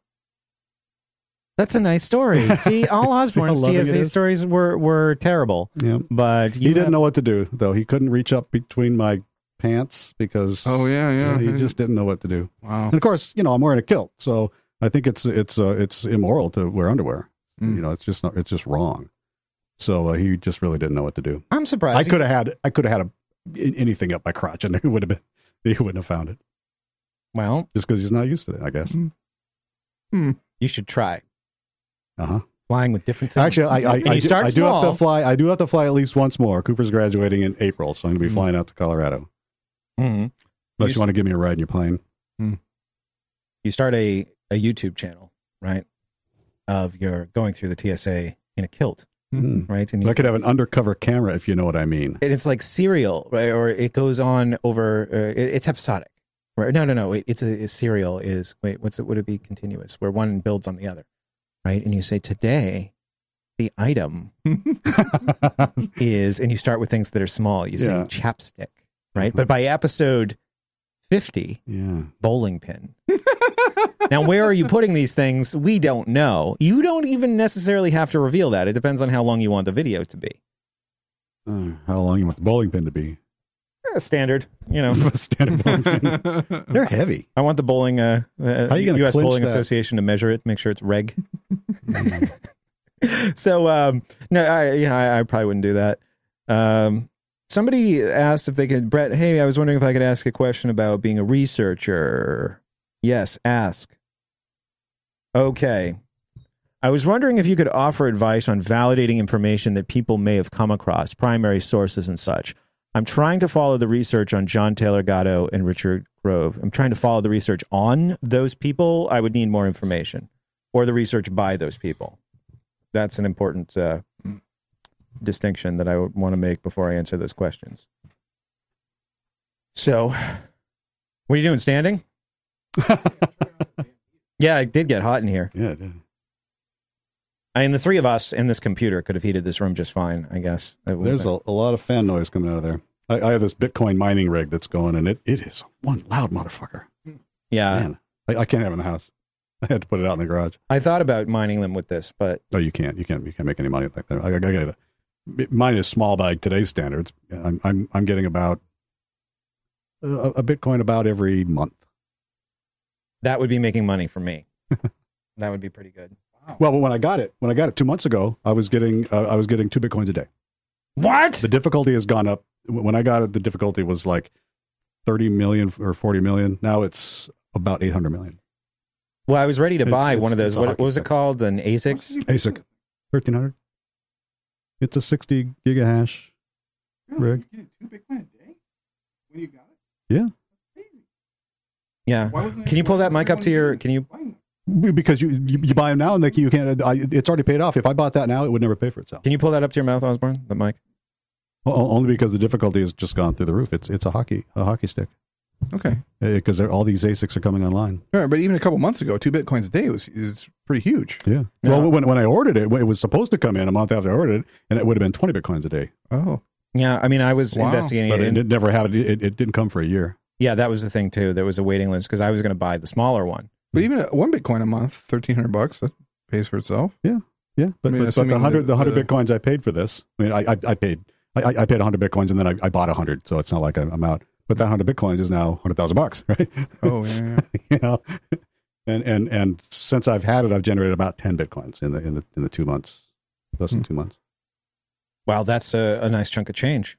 That's a nice story. See, all Osborne's
loving
T
it
S A
is?
stories were, were terrible,
Yeah.
but you
He didn't
have-
know what to do, though. He couldn't reach up between my pants because
Oh yeah,
you
yeah.
know, he just didn't know what to do.
wow.
And of course, you know, I'm wearing a kilt, so I think it's it's uh, it's immoral to wear underwear.
Mm.
You know, it's just not, it's just wrong. So uh, he just really didn't know what to do.
I'm surprised.
I could have had I could have had a, anything up my crotch, and he would have been he wouldn't have found it
Well,
just because he's not used to it. I guess.
you should try
Uh huh.
flying with different things.
Actually, I I,
And
I,
you
do,
start
I do have
small.
to fly. I do have to fly at least once more. Cooper's graduating in April, so I'm going to be
Mm.
flying out to Colorado.
Mhm.
Unless
You
you want to give me a ride in your plane.
You start a, a YouTube channel, right? Of your going through the T S A in a kilt,
Hmm.
right? And you,
I could have an undercover camera if you know what I mean.
and it's like serial, right? Or it goes on over. Uh, it, it's episodic, right? No, no, no. Wait, it's a, a serial. Is wait, what's it? Would it be continuous, where one builds on the other, right? And you say today, the item is, and you start with things that are small. You say
Yeah.
chapstick, right? But by episode fifty
Yeah.
bowling pin. Now, where are you putting these things? We don't know. You don't even necessarily have to reveal that. It depends on how long you want the video to be.
Uh, how long you want the bowling pin to be?
Eh, standard, you know.
Standard bowling pin. They're heavy.
I want the bowling, uh, uh
How are you gonna
U S
clinch
Bowling
that?
Association to measure it, make sure it's reg. So, um, no, I, yeah, I, I probably wouldn't do that. Um, somebody asked if they could, Brett, hey, I was wondering if I could ask a question about being a researcher. Yes, ask. Okay. I was wondering if you could offer advice on validating information that people may have come across, primary sources and such. I'm trying to follow the research on John Taylor Gatto and Richard Grove. I'm trying to follow the research on those people. I would need more information, or the research by those people. That's an important uh, distinction that I would want to make before I answer those questions. So, what are you doing, standing? Yeah, it did get hot in here.
Yeah, it is.
I mean, the three of us in this computer could have heated this room just fine, I guess. It
There's a, a lot of fan noise coming out of there. I, I have this Bitcoin mining rig that's going, and it, it is one loud motherfucker.
Yeah,
Man, I, I can't have it in the house. I had to put it out in the garage.
I thought about mining them with this, but
No, you can't. You can't. You can't make any money like that. I, I, I gotta, mine is small by today's standards. I'm I'm I'm getting about a, a Bitcoin about every month.
that would be making money for me. That would be pretty good.
Well, but when I got it, when I got it two months ago, I was getting uh, I was getting two Bitcoins a day.
What?
The difficulty has gone up. When I got it, the difficulty was like thirty million or forty million. Now it's about eight hundred million.
Well, I was ready to
It's-
buy
it's-
one of those.
it's a
What,
hockey
what was it
stick.
called? An A SICs?
ASIC, thirteen hundred. It's a sixty gigahash rig.
Two Bitcoin a day when you got it?
Yeah.
Yeah. Can you pull that mic up to your? Can you?
Because you, you you buy them now and they, you can't. I, it's already paid off. If I bought that now, it would never pay for itself.
Can you pull that up to your mouth, Osborne? The mic.
O- Only because the difficulty has just gone through the roof. It's it's a hockey a hockey stick
Okay.
because all these A SICs are coming online.
All right, but even a couple months ago, two Bitcoins a day was is pretty huge.
Yeah.
Yeah.
Well, when when I ordered it, it was supposed to come in a month after I ordered it, and it would have been twenty Bitcoins a day.
Oh.
Yeah. I mean, I was
Wow.
investigating
But
it.
it,
and-
it never happened. It, it didn't come for a year.
yeah, that was the thing too. There was a waiting list because I was going to buy the smaller one.
But even a, one Bitcoin a month, thirteen hundred bucks, that pays for itself.
Yeah. Yeah. But,
I mean,
but, but
assuming
the hundred
the-
the hundred
the-
Bitcoins I paid for this. I mean, I I, I paid I, I paid hundred Bitcoins and then I, I bought a hundred, so it's not like I'm out. But that hundred Bitcoins is now hundred thousand bucks, right?
Oh, yeah.
You know, and and and since I've had it, I've generated about ten Bitcoins in the in the in the two months, less than
Hmm.
two months.
Wow, that's a, a nice chunk of change.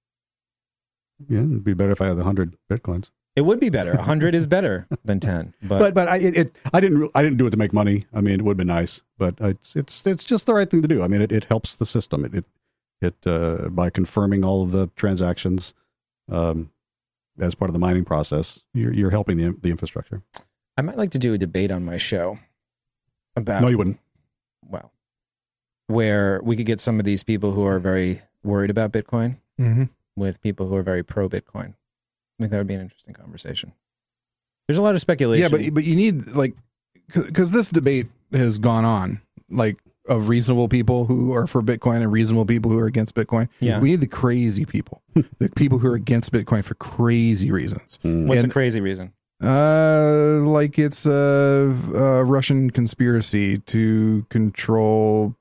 Yeah, it'd be better if I had the hundred Bitcoins.
It would be better. A hundred is better than ten. But,
But but I it, it I didn't re- I didn't do it to make money. I mean, it would have been nice, but it's it's it's just the right thing to do. I mean, it, it helps the system. It it it uh, by confirming all of the transactions um, as part of the mining process, you're you're helping the the infrastructure.
I might like to do a debate on my show about
No, you wouldn't.
well, where we could get some of these people who are very worried about Bitcoin
Mm-hmm.
with people who are very pro Bitcoin. I think that would be an interesting conversation. There's a lot of speculation.
Yeah, but but you need, like, because this debate has gone on, like, of reasonable people who are for Bitcoin and reasonable people who are against Bitcoin.
Yeah.
We need the crazy people, the people who are against Bitcoin for crazy reasons.
what's
and-
a crazy reason?
Uh, like it's a, a Russian conspiracy to control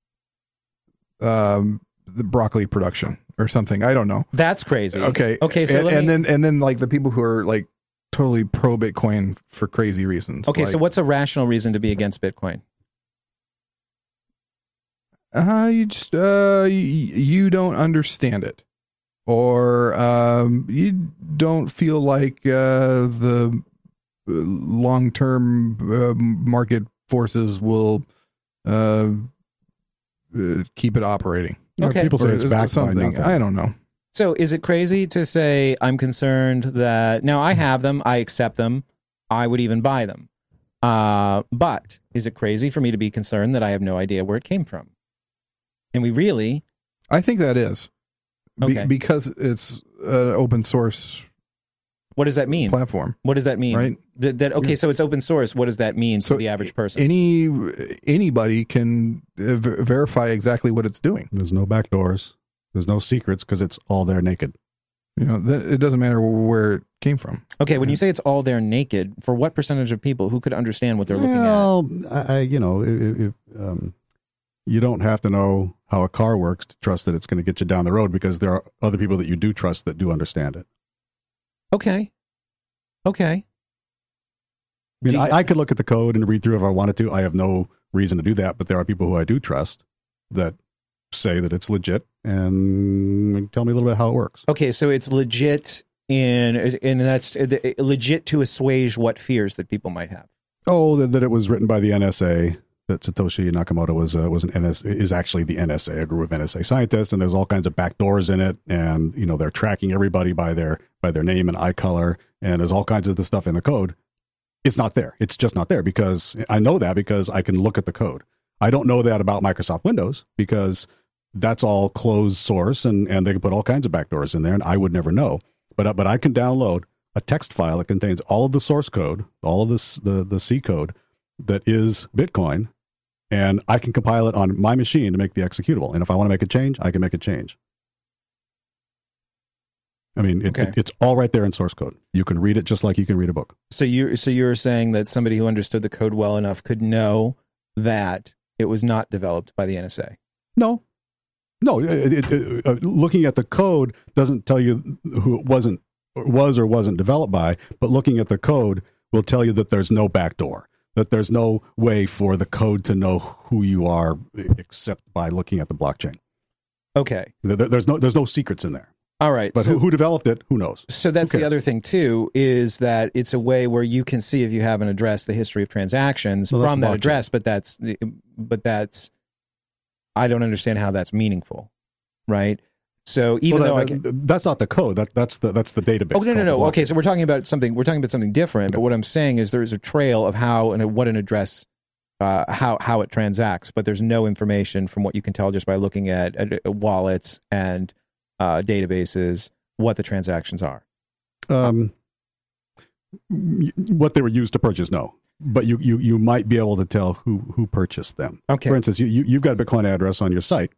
um the broccoli production or something. I don't know.
That's crazy.
Okay.
Okay. So
and,
let me,
and then and then like the people who are like totally pro Bitcoin for crazy reasons.
okay.
Like,
so what's a rational reason to be against Bitcoin?
Uh, you just uh, you, you don't understand it, or um, you don't feel like uh, the long-term uh, market forces will uh, uh, keep it operating.
You know,
Okay.
people say
Or
it's backed by
something.
nothing.
I don't know.
So is it crazy to say I'm concerned that now I have them, I accept them, I would even buy them. Uh, but is it crazy for me to be concerned that I have no idea where it came from? And we really,
I think that is Be-
Okay.
because it's an open source
what does that mean?
platform.
What does that mean?
Right.
That, that okay, so it's open source. What does that mean
So
to the average person?
Any anybody can uh, ver- verify exactly what it's doing.
There's no back doors. There's no secrets because it's all there naked.
You know, th- it doesn't matter where it came from.
Okay, when you say it's all there naked, for what percentage of people who could understand what they're looking at?
Well, I, I you know, if, if, um, you don't have to know how a car works to trust that it's going to get you down the road, because there are other people that you do trust that do understand it.
Okay. Okay.
I mean,
Do you-
I, I could look at the code and read through if I wanted to. I have no reason to do that, but there are people who I do trust that say that it's legit and tell me a little bit how it works.
Okay, so it's legit in, and that's legit to assuage what fears that people might have.
Oh, that, that it was written by the N S A. That Satoshi Nakamoto was uh, was an N S A, is actually the N S A, a group of N S A scientists, and there's all kinds of backdoors in it, and you know they're tracking everybody by their by their name and eye color, and there's all kinds of the stuff in the code. It's not there. It's just not there, because I know that because I can look at the code. I don't know that about Microsoft Windows, because that's all closed source, and, and they can put all kinds of backdoors in there, and I would never know. But but I can download a text file that contains all of the source code, all of this the the C code that is Bitcoin, and I can compile it on my machine to make the executable. And if I want to make a change, I can make a change. I mean, it,
Okay.
it, it's all right there in source code. You can read it just like you can read a book.
So you so you're saying that somebody who understood the code well enough could know that it was not developed by the N S A.
No, no. It, it, it, uh, looking at the code doesn't tell you who it wasn't, or was or wasn't developed by. But looking at the code will tell you that there's no backdoor, that there's no way for the code to know who you are except by looking at the blockchain.
Okay.
There, there's no there's no secrets in there.
All right.
But
so,
who, who developed it? Who knows?
so that's
Who
the
cares?
other thing too, is that it's a way where you can see if you have an address, the history of transactions
Well, that's
from that
blockchain.
address, but that's but that's I don't understand how that's meaningful. Right? So even
Well,
though I
that-
can,
that's not the code. That that's the that's the database.
Oh no no
called the
no.
blockchain.
Okay, so we're talking about something. We're talking about something different. But what I'm saying is there is a trail of how and what an address, uh, how how it transacts. But there's no information from what you can tell just by looking at, at wallets and uh, databases what the transactions are.
Um, y- what they were used to purchase, no. But you, you, you might be able to tell who, who purchased them.
Okay.
For instance, you, you, you've got a Bitcoin address on your site.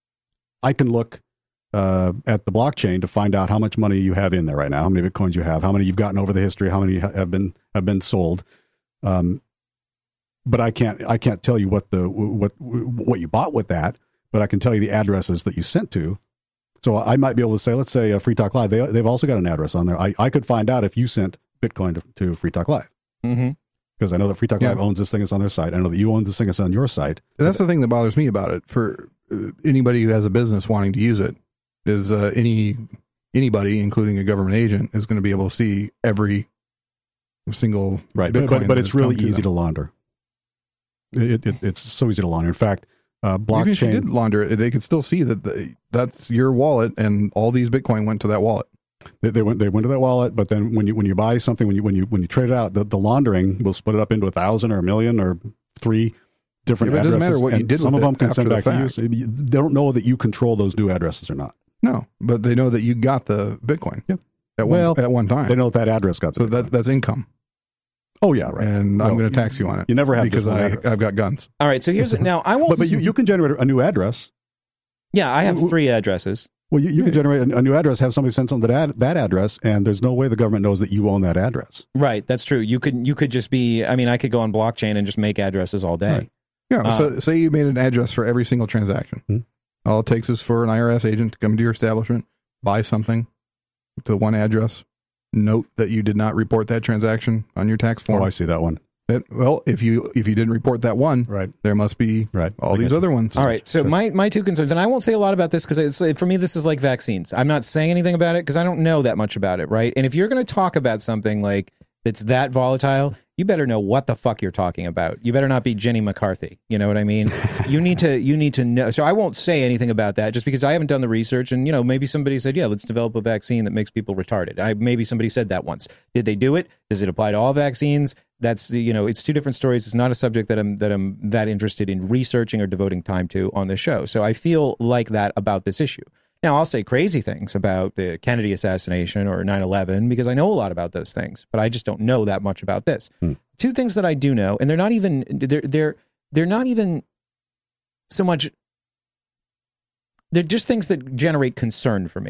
I can look uh, at the blockchain to find out how much money you have in there right now, how many Bitcoins you have, how many you've gotten over the history, how many ha- have been have been sold. Um, but I can't I can't tell you what the what what you bought with that. But I can tell you the addresses that you sent to. So I might be able to say, let's say uh, Free Talk Live, they, they've also got an address on there. I, I could find out if you sent Bitcoin to, to Free Talk Live.
Mm-hmm.
Because I know that Free Talk
Yeah.
Live owns this thing that's on their site. I know that you own this thing that's on your site.
And that's the thing that bothers me about it. For uh, anybody who has a business wanting to use it, is uh, any anybody, including a government agent, is going to be able to see every single
Right.
Bitcoin
But, but, but
that
it's
has come
really
to
easy
them.
to launder. It, it, it's so easy to launder. In fact, uh,
Even if you did
blockchain,
launder it, they could still see that the, that's your wallet, and all these Bitcoin went to that wallet.
they, they went they went to that wallet. But then when you when you buy something, when you when you when you trade it out, the, the laundering will split it up into a thousand or a million or three different
Yeah, but it doesn't
addresses.
matter what you
and
did
Some
with
of
it
them can send
after
back
the
to you. So they don't know that you control those new addresses or not.
No, but they know that you got the Bitcoin.
Yep.
At
Well,
one at one time.
They know that address got.
so
the
that's that's income,
oh yeah, right.
and I'm
Well,
going to tax you on it.
You never have
because
just one
I
address.
I've got guns.
All right. So here's now I won't.
But, but you, you can generate a new address.
yeah, I have three addresses.
Well, you, you can generate a, a new address, have somebody send something to that, that address, and there's no way the government knows that you own that address.
Right. That's true. You could you could just be. I mean, I could go on blockchain and just make addresses all day.
Right.
Yeah.
Uh,
so say you made an address for every single transaction.
Hmm.
All it takes is for an I R S agent to come to your establishment, buy something to one address, note that you did not report that transaction on your tax form.
Oh, I see that one.
It- well, if you if you didn't report that one,
Right.
there must be
Right.
all
I
these
get you.
other ones.
All right. So my, my two concerns, and I won't say a lot about this because it's for me this is like vaccines. I'm not saying anything about it because I don't know that much about it, right? And if you're going to talk about something like that's that volatile, you better know what the fuck you're talking about. You better not be Jenny McCarthy. You know what I mean? you need to you need to know. So I won't say anything about that just because I haven't done the research. And you know, maybe somebody said, yeah, let's develop a vaccine that makes people retarded. I maybe somebody said that once. Did they do it? Does it apply to all vaccines? That's the, you know, it's two different stories. It's not a subject that I'm that I'm that interested in researching or devoting time to on this show. So I feel like that about this issue. Now, I'll say crazy things about the Kennedy assassination or nine eleven because I know a lot about those things, but I just don't know that much about this.
Hmm.
Two things that I do know, and they're not even they're they're they're not even so much. They're just things that generate concern for me.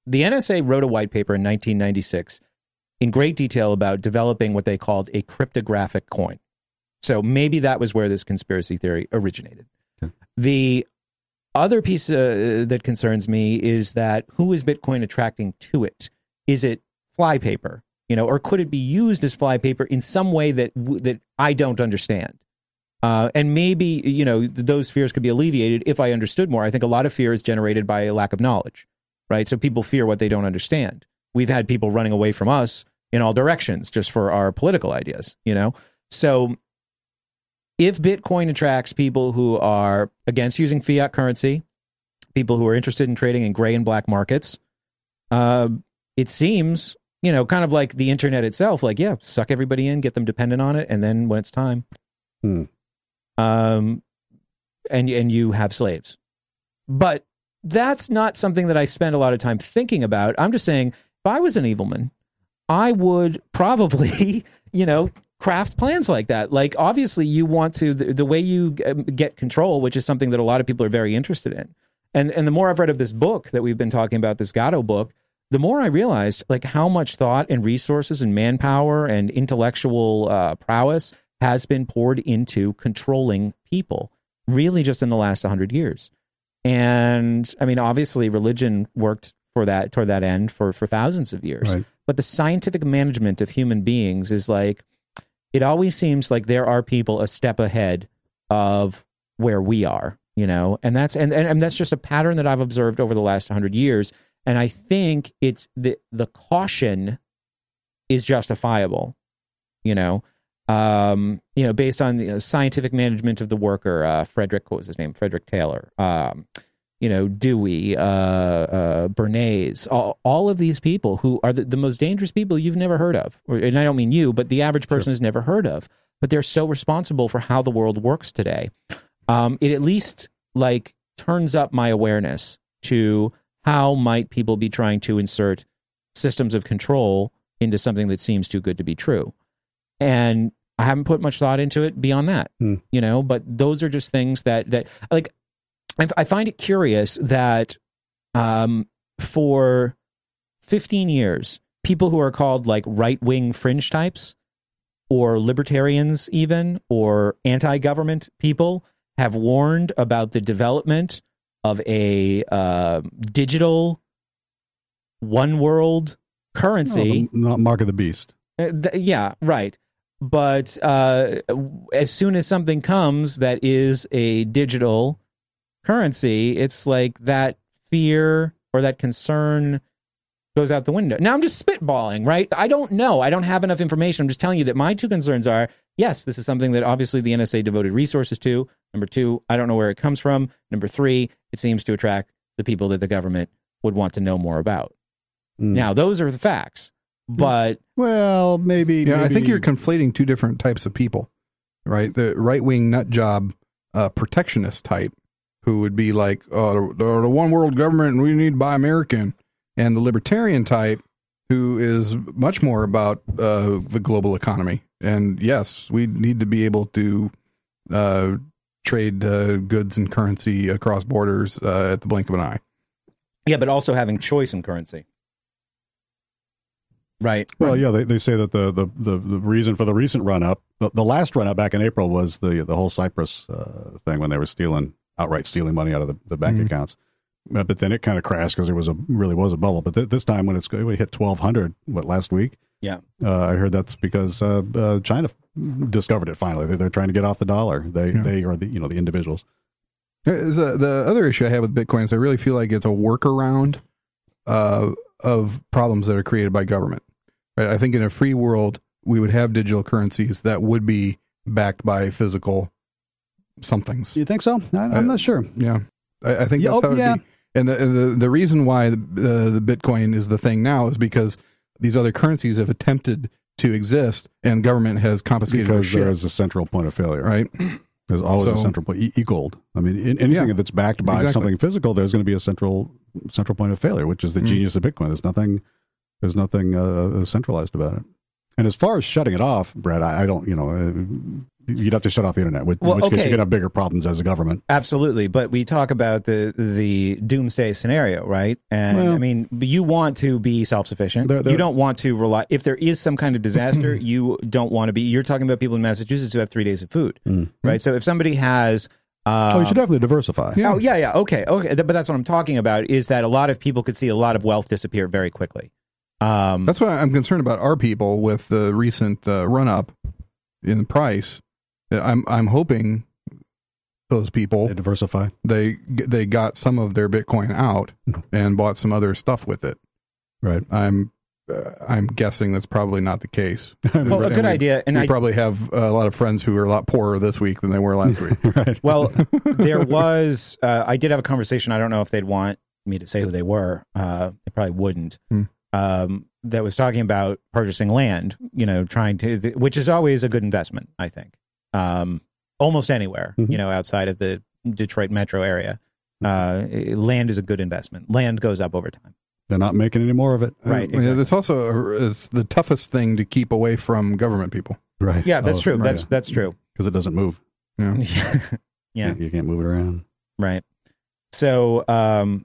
the N S A wrote a white paper in nineteen ninety-six in great detail about developing what they called a cryptographic coin. So maybe that was where this conspiracy theory originated. Okay. The other piece uh, that concerns me is that who is Bitcoin attracting to it? Is it flypaper? You know, or could it be used as flypaper in some way that that I don't understand? Uh, and maybe, you know, those fears could be alleviated if I understood more. I think a lot of fear is generated by a lack of knowledge, right? So people fear what they don't understand. We've had people running away from us in all directions just for our political ideas, you know? So if Bitcoin attracts people who are against using fiat currency, people who are interested in trading in gray and black markets, uh, it seems, you know, kind of like the internet itself, like, yeah, suck everybody in, get them dependent on it, and then when it's time,
Hmm.
um, and and you have slaves. But that's not something that I spend a lot of time thinking about. I'm just saying, if I was an evilman, I would probably, you know, craft plans like that. Like, obviously, you want to, the, the way you get control, which is something that a lot of people are very interested in. And and the more I've read of this book that we've been talking about, this Gatto book, the more I realized like how much thought and resources and manpower and intellectual uh, prowess has been poured into controlling people, really just in the last one hundred years. And I mean, obviously, religion worked for that toward that end for, for thousands of years.
Right.
But the scientific management of human beings is like, it always seems like there are people a step ahead of where we are, you know, and that's and, and, and that's just a pattern that I've observed over the last one hundred years. And I think it's the the caution is justifiable, you know, um, you know, based on the scientific management of the worker, uh, Frederick, what was his name? Frederick Taylor, um, you know, Dewey, uh, uh, Bernays, all, all of these people who are the, the most dangerous people you've never heard of. Or, and I don't mean you, but the average person sure. has never heard of, but they're so responsible for how the world works today. Um, it at least like turns up my awareness to how might people be trying to insert systems of control into something that seems too good to be true. And I haven't put much thought into it beyond that, hmm. you know, but those are just things that, that like, I, I find it curious that um, for fifteen years, people who are called like right-wing fringe types or libertarians even, or anti-government people have warned about the development of a uh, digital one world currency.
No, not Mark of the Beast.
Uh, th- yeah, right. But uh, as soon as something comes that is a digital currency, it's like that fear or that concern goes out the window. Now, I'm just spitballing, right? I don't know. I don't have enough information. I'm just telling you that my two concerns are, yes, this is something that obviously the N S A devoted resources to. Number two, I don't know where it comes from. Number three, it seems to attract the people that the government would want to know more about. Mm. Now, those are the facts, but...
Well, maybe...
Yeah,
maybe...
I think you're conflating two different types of people, right? The right-wing nut job uh, protectionist type, who would be like, oh, the, the one world government, and we need to buy American. And the libertarian type, who is much more about uh, the global economy. And yes, we need to be able to uh, trade uh, goods and currency across borders uh, at the blink of an eye.
Yeah, but also having choice in currency. Right.
Well, yeah, they, they say that the, the, the, the reason for the recent run-up, the, the last run-up back in April was the, the whole Cyprus uh, thing when they were stealing, outright stealing money out of the, the bank mm-hmm. accounts. Uh, but then it kind of crashed because there was a really was a bubble. But th- this time when it's we hit twelve hundred, what last week?
Yeah,
uh, I heard that's because uh, uh, China discovered it finally. They're, they're trying to get off the dollar. They yeah. they are the you know the individuals.
Is, uh, the other issue I have with Bitcoin is I really feel like it's a workaround uh, of problems that are created by government. Right? I think in a free world we would have digital currencies that would be backed by physical somethings.
Do you think so? I, I'm
I,
not sure.
Yeah. I, I think
yeah,
that's how
oh,
it
yeah.
would be. And the, the the reason why the, uh, the Bitcoin is the thing now is because these other currencies have attempted to exist, and government has confiscated their
because
shit.
there is a central point of failure,
right?
There's always
so,
a central point. E- e-gold. I mean, in, anything
yeah,
that's backed by
exactly.
something physical, there's going to be a central central point of failure, which is the mm. genius of Bitcoin. There's nothing there's nothing uh, centralized about it. And as far as shutting it off, Brad, I, I don't. You know, uh, you'd have to shut off the internet, which,
Well,
in which case
okay.
you're going to have bigger problems as a government.
Absolutely, but we talk about the the doomsday scenario, right? And
Well-
I mean, you want to be self-sufficient.
There- there-
You don't want to rely. If there is some kind of disaster, you don't want to be. You're talking about people in Massachusetts who have three days of food, right? So if somebody has, uh,
Oh, you should definitely diversify.
oh yeah, yeah, okay, okay, Th- but that's what I'm talking about. Is that a lot of people could see a lot of wealth disappear very quickly. Um,
That's why I'm concerned about our people with the recent uh, run up in price. I'm I'm hoping those people
They diversify.
they they got some of their Bitcoin out and bought some other stuff with it.
Right.
I'm uh, I'm guessing that's probably not the case.
well, a
And
good
we-
idea, and
we
I
probably have a lot of friends who are a lot poorer this week than they were last week.
Right.
Well, there was. Uh, I did have a conversation. I don't know if they'd want me to say who they were. Uh, they probably wouldn't.
Hmm.
Um, that was talking about purchasing land. You know, trying to, which is always a good investment. I think. Um, almost anywhere.
Mhm.
You know, outside of the Detroit metro area, uh, land is a good investment. Land goes up over time.
They're not making any more of it.
Right.
Uh,
Exactly.
It's also it's the toughest thing to keep away from government people.
Right.
Yeah, that's
Oh,
true.
right.
That's that's true.
Because it doesn't move.
Yeah.
Yeah.
You, you can't move it around.
Right. So um,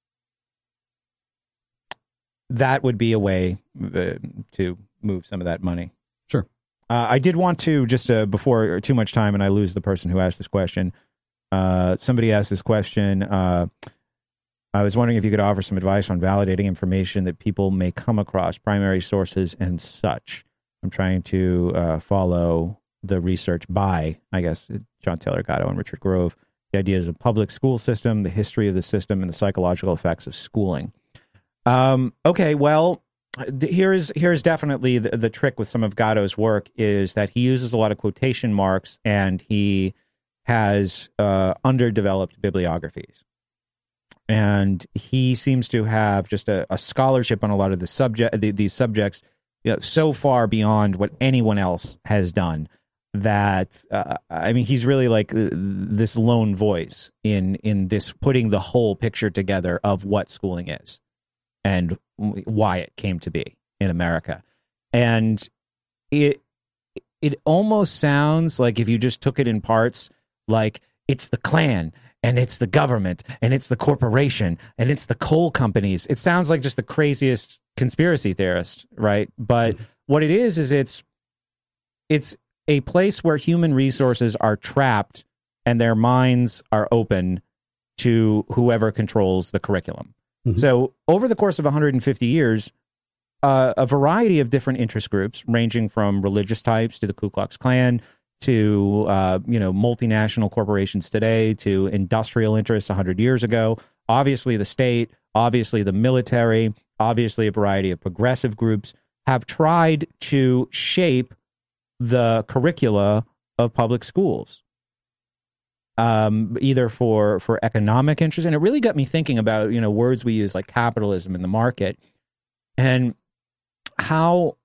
that would be a way uh, to move some of that money.
Sure.
Uh, I did want to, just uh, before too much time and I lose the person who asked this question, uh, somebody asked this question. Uh, I was wondering if you could offer some advice on validating information that people may come across, primary sources and such. I'm trying to uh, follow the research by, I guess, John Taylor Gatto and Richard Grove, the ideas of public school system, the history of the system, and the psychological effects of schooling. Um, okay, well, th- here's here's definitely the, the trick with some of Gatto's work is that he uses a lot of quotation marks and he has uh, underdeveloped bibliographies. And he seems to have just a, a scholarship on a lot of the subject the, these subjects, you know, so far beyond what anyone else has done that uh, I mean he's really like uh, this lone voice in in this putting the whole picture together of what schooling is and why it came to be in America. And it it almost sounds like if you just took it in parts, like it's the Klan and it's the government and it's the corporation and it's the coal companies. It sounds like just the craziest conspiracy theorist, right? But what it is is it's it's a place where human resources are trapped and their minds are open to whoever controls the curriculum.
Mhm.
So over the course of one hundred fifty years, uh, a variety of different interest groups, ranging from religious types to the Ku Klux Klan, to uh, you know multinational corporations today, to industrial interests one hundred years ago, obviously the state, obviously the military, obviously a variety of progressive groups, have tried to shape the curricula of public schools, um, either for for economic interest. And it really got me thinking about, you know, words we use like capitalism in the market and how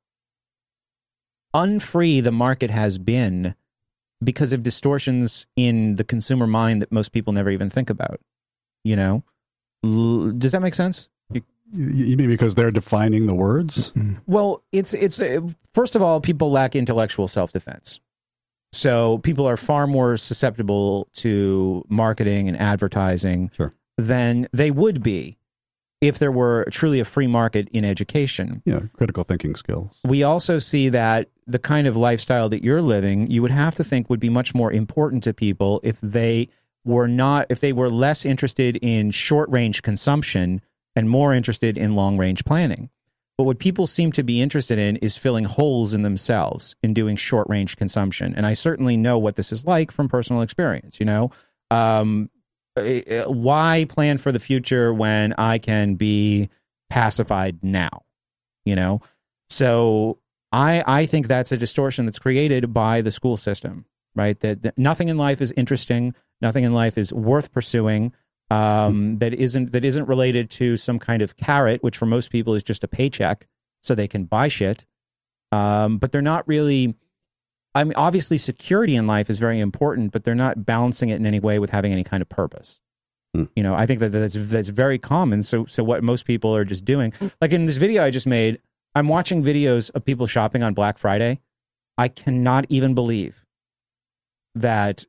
unfree the market has been because of distortions in the consumer mind that most people never even think about. You know, L- does that make sense? You-
You, you mean because they're defining the words?
Well, it's it's uh, first of all, people lack intellectual self-defense. So people are far more susceptible to marketing and advertising
Sure.
than they would be if there were truly a free market in education.
Yeah, critical thinking skills.
We also see that the kind of lifestyle that you're living, you would have to think would be much more important to people if they were not, if they were less interested in short-range consumption and more interested in long-range planning. But what people seem to be interested in is filling holes in themselves in doing short-range consumption. And I certainly know what this is like from personal experience, you know? Um, uh, why plan for the future when I can be pacified now, you know? So I I think that's a distortion that's created by the school system, right? That, that nothing in life is interesting, nothing in life is worth pursuing. Um, that isn't that isn't related to some kind of carrot, which for most people is just a paycheck, so they can buy shit. Um, but they're not really. I mean, obviously, security in life is very important, but they're not balancing it in any way with having any kind of purpose.
Hmm.
You know, I think that that's that's very common. So, so what most people are just doing, like in this video I just made, I'm watching videos of people shopping on Black Friday. I cannot even believe that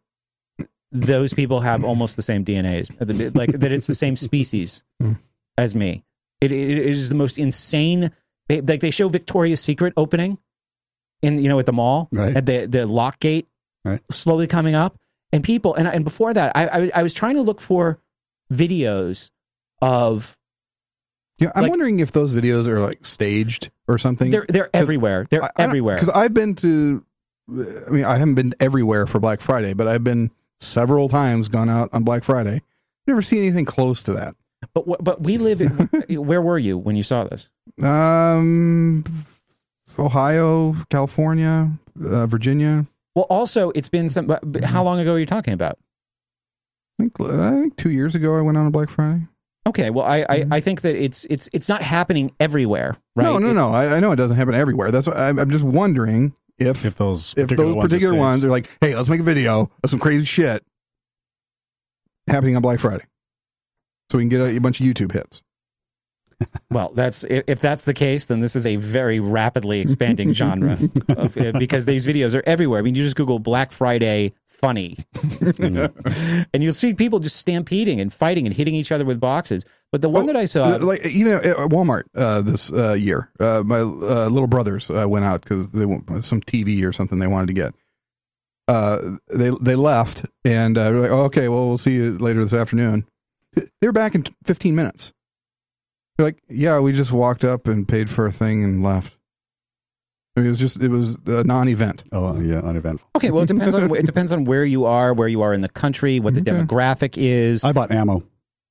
those people have almost the same D N As, like that it's the same species as me. It, it, it is the most insane. They, like they show Victoria's Secret opening in, you know, at the mall,
Right.
at the, the lock gate,
Right.
slowly coming up, and people, and, and before that, I, I, I was trying to look for videos of,
Yeah, I'm
Like-
wondering if those videos are like staged or something.
they're, they're everywhere. They're everywhere.
Because I've been to, I mean, I haven't been everywhere for Black Friday, but I've been several times gone out on Black Friday. Never seen anything close to that.
But wh- but we live in, where were you when you saw this?
Um, Ohio, California, uh, Virginia.
Well, also, it's been some, but- but how long ago are you talking about?
I think, I think two years ago I went on a Black Friday.
Okay, well, I, I, I think that it's it's it's not happening everywhere, right?
No, no,
It-
no. I, I know it doesn't happen everywhere. That's what I'm, I'm just wondering if
If those
if
particular
those
ones are
particular
staged.
ones are like, hey, let's make a video of some crazy shit happening on Black Friday, so we can get a, a bunch of YouTube hits.
Well, that's if, if that's the case, then this is a very rapidly expanding genre of, uh, because these videos are everywhere. I mean, you just Google Black Friday funny, and you'll see people just stampeding and fighting and hitting each other with boxes. But the one
Oh,
that I saw,
Uh, like even at Walmart uh, this uh, year, uh, my uh, little brothers uh, went out because they want some T V or something they wanted to get. Uh, they they left and uh, we're like, oh, okay, well, we'll see you later this afternoon. They're back in fifteen minutes. They're like, yeah, we just walked up and paid for a thing and left. I mean, it was just it was a non-event.
Oh, yeah, uneventful.
okay, well, it depends on it depends on where you are, where you are in the country, what the
Okay.
demographic is.
I bought ammo.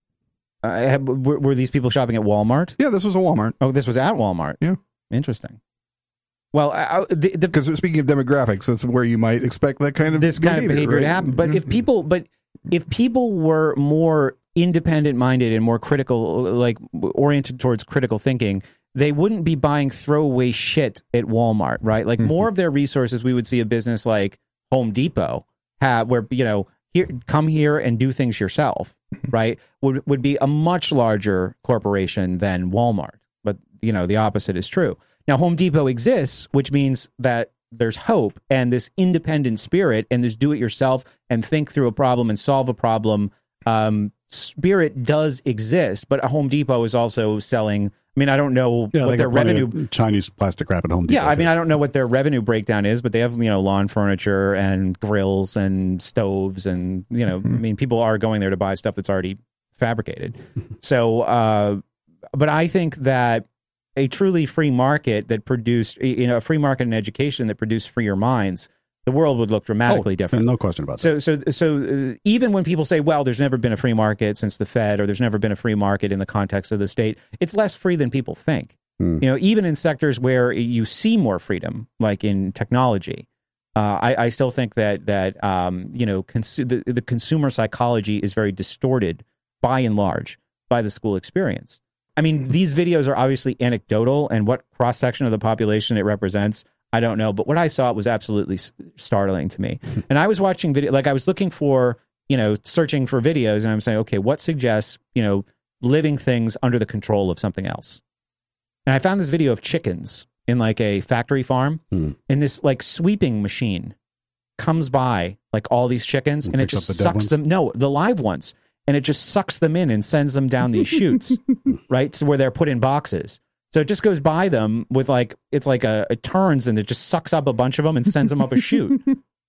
Uh, have, were, were these people shopping at Walmart?
Yeah, this was a Walmart.
Oh, this was at Walmart.
Yeah.
Interesting. Well, I, I, the, the,
Because speaking of demographics, that's where you might expect that kind of
this kind of behavior
right?
to happen. But
Mhm.
if people, but if people were more independent minded and more critical, like oriented towards critical thinking, they wouldn't be buying throwaway shit at Walmart, right? Like more of their resources, we would see a business like Home Depot have, where you know, here, come here and do things yourself, right? Would would be a much larger corporation than Walmart. But you know, the opposite is true. Now, Home Depot exists, which means that there's hope and this independent spirit and this do-it-yourself and think through a problem and solve a problem um, spirit does exist. But Home Depot is also selling. I mean, I don't know
Yeah,
what
they
their
got plenty
revenue.
of Chinese plastic crap at Home Depot.
Yeah, I mean,
too.
I don't know what their revenue breakdown is, but they have, you know, lawn furniture and grills and stoves and, you know, I mean, people are going there to buy stuff that's already fabricated. So, uh, but I think that a truly free market that produced, you know, a free market in education that produced freer minds, the world would look dramatically
Oh,
different.
No question about that.
So, so, so uh, even when people say, "Well, there's never been a free market since the Fed," or "There's never been a free market in the context of the state," it's less free than people think.
Hmm.
You know, even in sectors where you see more freedom, like in technology, uh, I, I still think that that um, you know, consu- the, the consumer psychology is very distorted by and large by the school experience. I mean, these videos are obviously anecdotal, and what cross section of the population it represents, I don't know, but what I saw was absolutely s- startling to me. And I was watching video, like I was looking for, you know, searching for videos, and I'm saying, okay, what suggests, you know, living things under the control of something else? And I found this video of chickens in like a factory farm,
Hmm.
and this like sweeping machine comes by like all these chickens, and it
Picks up
just
the dead
sucks
ones?
them. No, the live ones, and it just sucks them in and sends them down these chutes, right, to where they're put in boxes. So it just goes by them with like, it's like a, it turns and it just sucks up a bunch of them and sends them up a chute.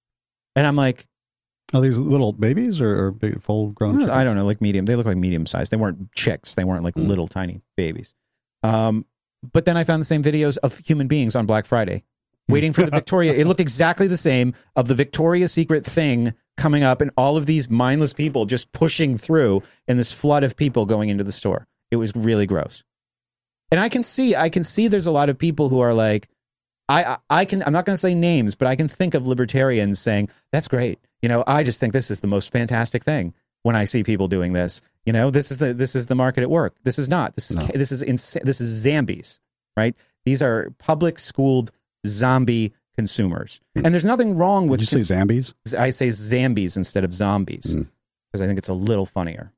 And I'm like,
Are these little babies or, or big, full-grown?
I don't know, like medium. They look like medium sized. They weren't chicks. They weren't like
Mm.
little tiny babies. Um, but then I found the same videos of human beings on Black Friday waiting for the Victoria. It looked exactly the same of the Victoria's Secret thing coming up and all of these mindless people just pushing through and this flood of people going into the store. It was really gross. And I can see, I can see there's a lot of people who are like, I, I, I can, I'm not going to say names, but I can think of libertarians saying, that's great. You know, I just think this is the most fantastic thing when I see people doing this. You know, this is the, this is the market at work. This is not, this is,
No.
this is insane. This is zombies, right? These are public schooled zombie consumers. And there's nothing wrong with,
Did you say Zambies?
I say zombies instead of zombies
Mm.
because I think it's a little funnier.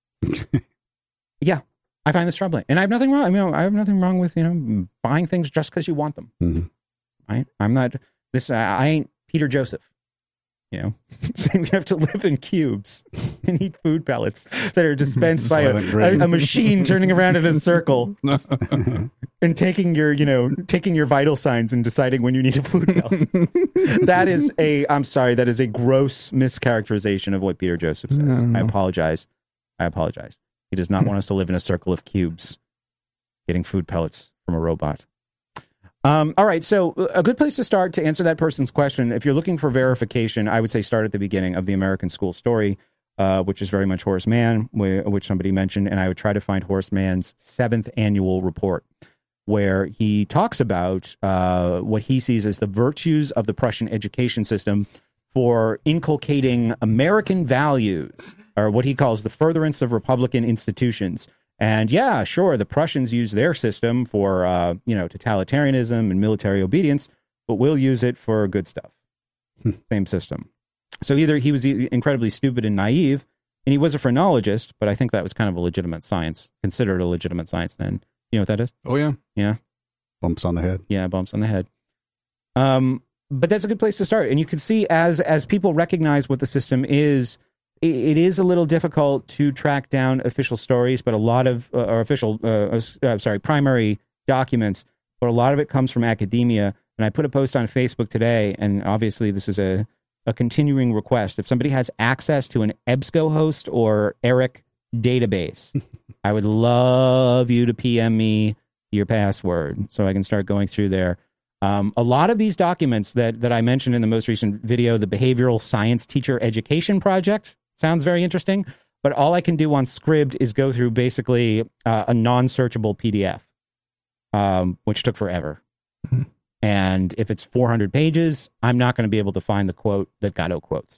Yeah, I find this troubling, and I have nothing wrong. I mean, I have nothing wrong with, you know, buying things just because you want them.
Mhm.
Right? I'm not this. I, I ain't Peter Joseph. You know, so we have to live in cubes and eat food pellets that are dispensed by a, a, a machine turning around in a circle and taking your, you know, taking your vital signs and deciding when you need a food pellet. That is a, I'm sorry, that is a gross mischaracterization of what Peter Joseph says. I apologize. I apologize. He does not want us to live in a circle of cubes, getting food pellets from a robot. Um, all right, so a good place to start to answer that person's question, if you're looking for verification, I would say start at the beginning of the American School Story, uh, which is very much Horace Mann, which somebody mentioned, and I would try to find Horace Mann's seventh annual report, where he talks about uh, what he sees as the virtues of the Prussian education system for inculcating American values, or what he calls the furtherance of Republican institutions. And yeah, sure, the Prussians use their system for, uh, you know, totalitarianism and military obedience, but we'll use it for good stuff. Same system. So either he was incredibly stupid and naive, and he was a phrenologist, but I think that was kind of a legitimate science, considered a legitimate science then. You know what that is?
Oh, yeah.
Yeah.
Bumps on the head.
Yeah, bumps on the head. Um, but that's a good place to start. And you can see as as people recognize what the system is, it is a little difficult to track down official stories, but a lot of, uh, or official, uh, uh, sorry, primary documents, but a lot of it comes from academia. And I put a post on Facebook today, and obviously this is a, a continuing request. If somebody has access to an EBSCOhost or ERIC database, I would love you to P M me your password so I can start going through there. Um, a lot of these documents that, that I mentioned in the most recent video, the Behavioral Science Teacher Education Project, sounds very interesting, but all I can do on Scribd is go through basically uh, a non-searchable P D F, um, which took forever. Mm-hmm. And if it's four hundred pages, I'm not going to be able to find the quote that Gatto quotes.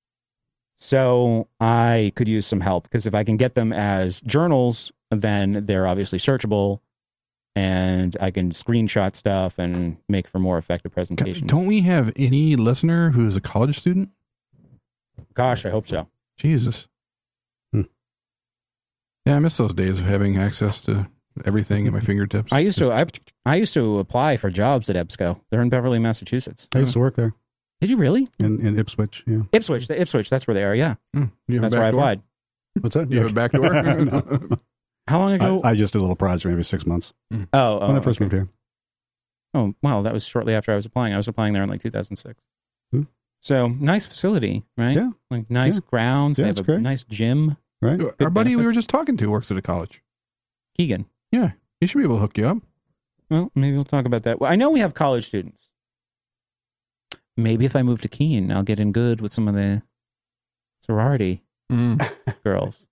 So I could use some help, because if I can get them as journals, then they're obviously searchable, and I can screenshot stuff and make for more effective presentations.
Don't we have any listener who is a college student?
Gosh, I hope so.
Jesus. Hmm. Yeah, I miss those days of having access to everything at my fingertips.
I used to I, I used to apply for jobs at EBSCO. They're in Beverly, Massachusetts.
I used to work there.
Did you really?
In, in Ipswich, yeah.
Ipswich, the Ipswich, that's where they are, yeah.
Mm, you have
that's
a back
where I
door?
applied.
What's that?
You have a back door?
No.
How long ago?
I, I just did a little project, maybe six months.
oh, oh,
when I first
okay.
moved here.
Oh, wow, that was shortly after I was applying. I was applying there in like two thousand six.
Hmm.
So, nice facility, right?
Yeah.
Like nice
Yeah.
grounds.
Yeah,
they have
it's
a
great.
nice gym.
Right?
Our buddy we were
benefits.
just talking to works at a college.
Keegan.
Yeah, he should be able to hook you up.
Well, maybe we'll talk about that. Well, I know we have college students. Maybe if I move to Keene, I'll get in good with some of the sorority
Mm.
girls.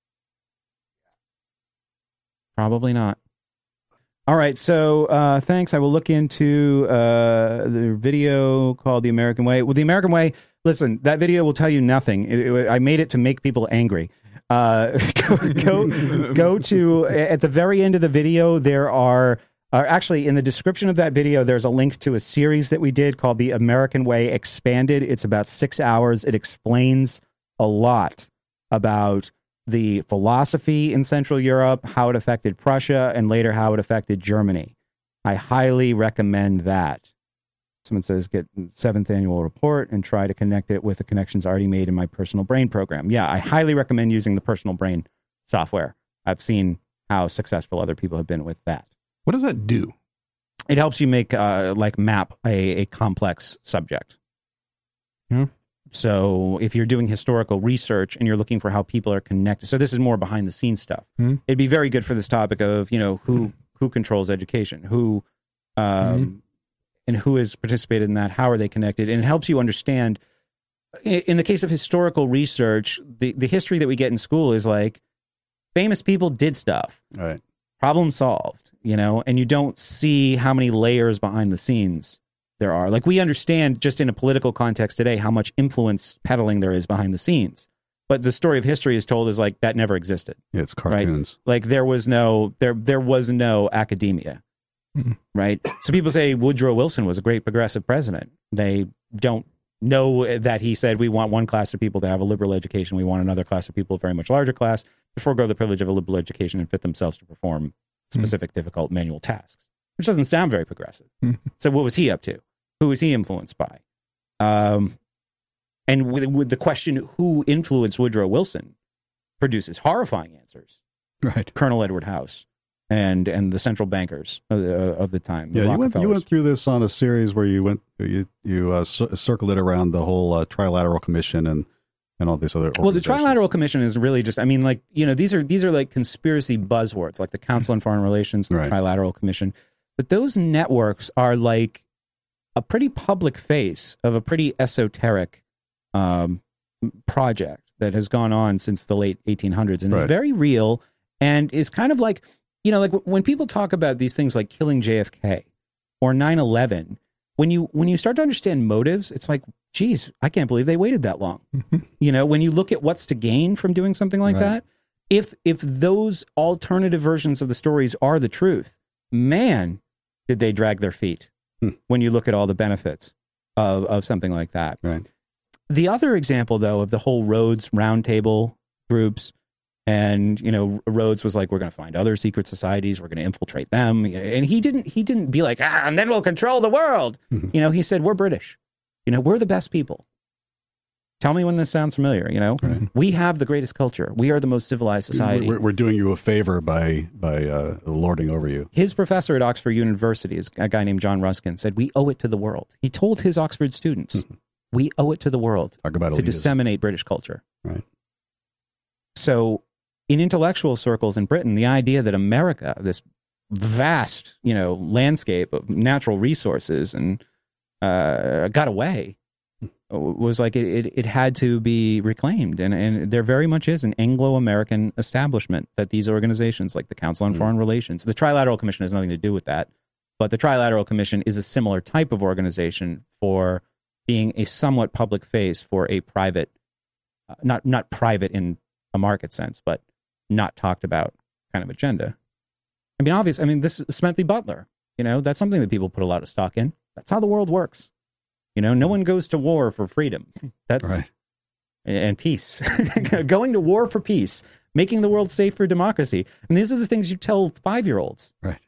Probably not. All right, so uh, thanks. I will look into uh, the video called The American Way. Well, The American Way, listen, that video will tell you nothing. It, it, I made it to make people angry. Uh, go, go, go to, at the very end of the video, there are, are, actually in the description of that video, there's a link to a series that we did called The American Way Expanded. It's about six hours. It explains a lot about the philosophy in Central Europe, how it affected Prussia, and later how it affected Germany. I highly recommend that. Someone says, get seventh annual report and try to connect it with the connections already made in my personal brain program. Yeah, I highly recommend using the personal brain software. I've seen how successful other people have been with that.
What does that do?
It helps you make, uh, like map a, a complex subject.
Yeah.
So if you're doing historical research and you're looking for how people are connected, so this is more behind the scenes stuff.
Mm-hmm.
It'd be very good for this topic of, you know, who who controls education, who um, mm-hmm. and who has participated in that, how are they connected, and it helps you understand. In the case of historical research, the the history that we get in school is like famous people did stuff,
Right.
problem solved, you know, and you don't see how many layers behind the scenes there are. Like, we understand just in a political context today how much influence peddling there is behind the scenes. But the story of history is told as like that never existed.
Yeah, it's cartoons.
Right? Like there was no there there was no academia. Mm-hmm. Right? So people say Woodrow Wilson was a great progressive president. They don't know that he said we want one class of people to have a liberal education, we want another class of people, a very much larger class, to forego the privilege of a liberal education and fit themselves to perform specific mm-hmm. difficult manual tasks. Which doesn't sound very progressive. Mm-hmm. So what was he up to? Who was he influenced by? Um, And with, with the question, who influenced Woodrow Wilson, produces horrifying answers.
Right.
Colonel Edward House and and the central bankers of the, of the time.
Yeah,
the
you went, you
Rockefellers.
went through this on a series where you went you you uh, c- circled it around the whole uh, Trilateral Commission and and all these other
Well, the
organizations.
Trilateral Commission is really just, I mean, like, you know, these are these are like conspiracy buzzwords, like the Council on Foreign Relations, the
Right.
Trilateral Commission. But those networks are like a pretty public face of a pretty esoteric um, project that has gone on since the late eighteen hundreds and is
Right.
very real and is kind of like, you know, like when people talk about these things like killing J F K or nine eleven, when you when you start to understand motives, it's like, geez, I can't believe they waited that long. You know, when you look at what's to gain from doing something like
Right.
that, if if those alternative versions of the stories are the truth, man, did they drag their feet
Hmm.
when you look at all the benefits of, of something like that.
Right.
The other example, though, of the whole Rhodes roundtable groups, and you know, Rhodes was like, "We're going to find other secret societies. We're going to infiltrate them," and he didn't. He didn't be like, "Ah, and then we'll control the world."
Mhm.
You know, he said, "We're British. You know, we're the best people." Tell me when this sounds familiar. You know,
Right.
we have the greatest culture. We are the most civilized society.
We're, we're doing you a favor by by uh, lording over you.
His professor at Oxford University, is a guy named John Ruskin, said, "We owe it to the world." He told his Oxford students, "We owe it to the world
Talk about
to
elitism.
disseminate British culture."
Right.
So, in intellectual circles in Britain, the idea that America, this vast, you know, landscape of natural resources, and uh, got away, was like it, it, it had to be reclaimed, and and there very much is an Anglo-American establishment that these organizations, like the Council on
Mm.
Foreign Relations, the Trilateral Commission has nothing to do with that, but the Trilateral Commission is a similar type of organization for being a somewhat public face for a private, uh, not not private in a market sense, but not talked about kind of agenda. I mean, obviously, I mean, this is Smedley Butler, you know, that's something that people put a lot of stock in. That's how the world works. You know, no one goes to war for freedom. That's
Right.
and peace. Going to war for peace, making the world safe for democracy. And these are the things you tell five-year-olds.
Right.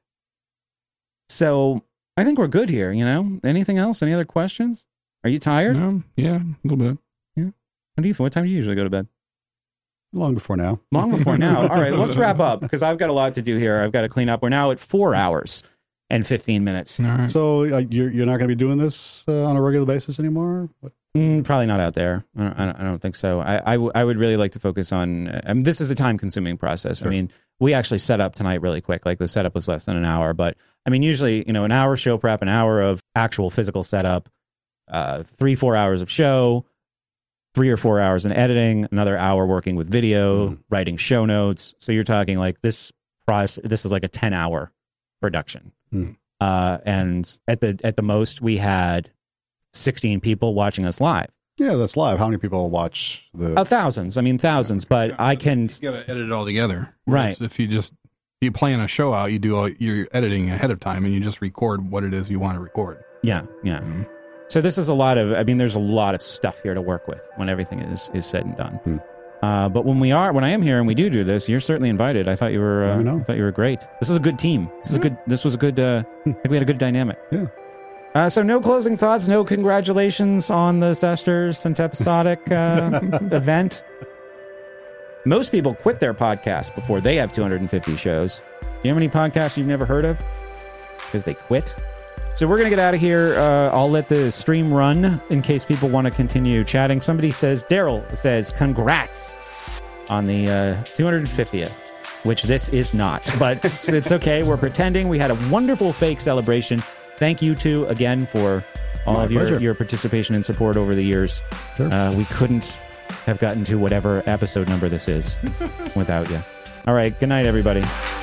So I think we're good here, you know? Anything else? Any other questions? Are you tired?
Um, yeah, a little bit.
How do you feel? What time do you usually go to bed?
Long before now.
Long before now. All right, let's wrap up because I've got a lot to do here. I've got to clean up. We're now at four hours and fifteen minutes.
All right.
So uh, you're you're not going to be doing this uh, on a regular basis anymore? What?
Mm, probably not out there. I don't, I don't, I don't think so. I, I, w- I would really like to focus on. I mean, this is a time-consuming process.
Sure.
I mean, we actually set up tonight really quick. Like the setup was less than an hour, but I mean, usually, you know, an hour show prep, an hour of actual physical setup, uh, three, four hours of show, three or four hours in editing, another hour working with video,
Mhm.
writing show notes. So you're talking like this process. This is like a ten-hour production,
Mhm.
uh, and at the at the most, we had sixteen people watching us live.
Yeah, that's live. How many people watch the?
Uh, thousands. I mean, thousands. But I can.
You gotta edit it all together. Whereas
Right.
If you just you plan a show out, you do all your editing ahead of time, and you just record what it is you want to record.
Yeah, yeah.
Mhm.
So this is a lot of. I mean, there's a lot of stuff here to work with when everything is is said and done.
Hmm.
Uh, but when we are, when I am here and we do do this, you're certainly invited. I thought you were.
Let
Uh,
me know.
I thought you were great. This is a good team. This is a good. This was a good. Uh, I think we had a good dynamic.
Yeah.
Uh, so no closing thoughts. No congratulations on the Sester Centepisodic uh, event. Most people quit their podcast before they have two hundred fifty shows. Do you have any podcasts you've never heard of? Because they quit. So we're going to get out of here. Uh, I'll let the stream run in case people want to continue chatting. Somebody says, Daryl says, congrats on the uh, two hundred fiftieth, which this is not. But it's okay. We're pretending. We had a wonderful fake celebration. Thank you two again for all
My
of your,
pleasure.
your participation and support over the years.
Sure.
Uh, we couldn't have gotten to whatever episode number this is without you. All right. Good night, everybody.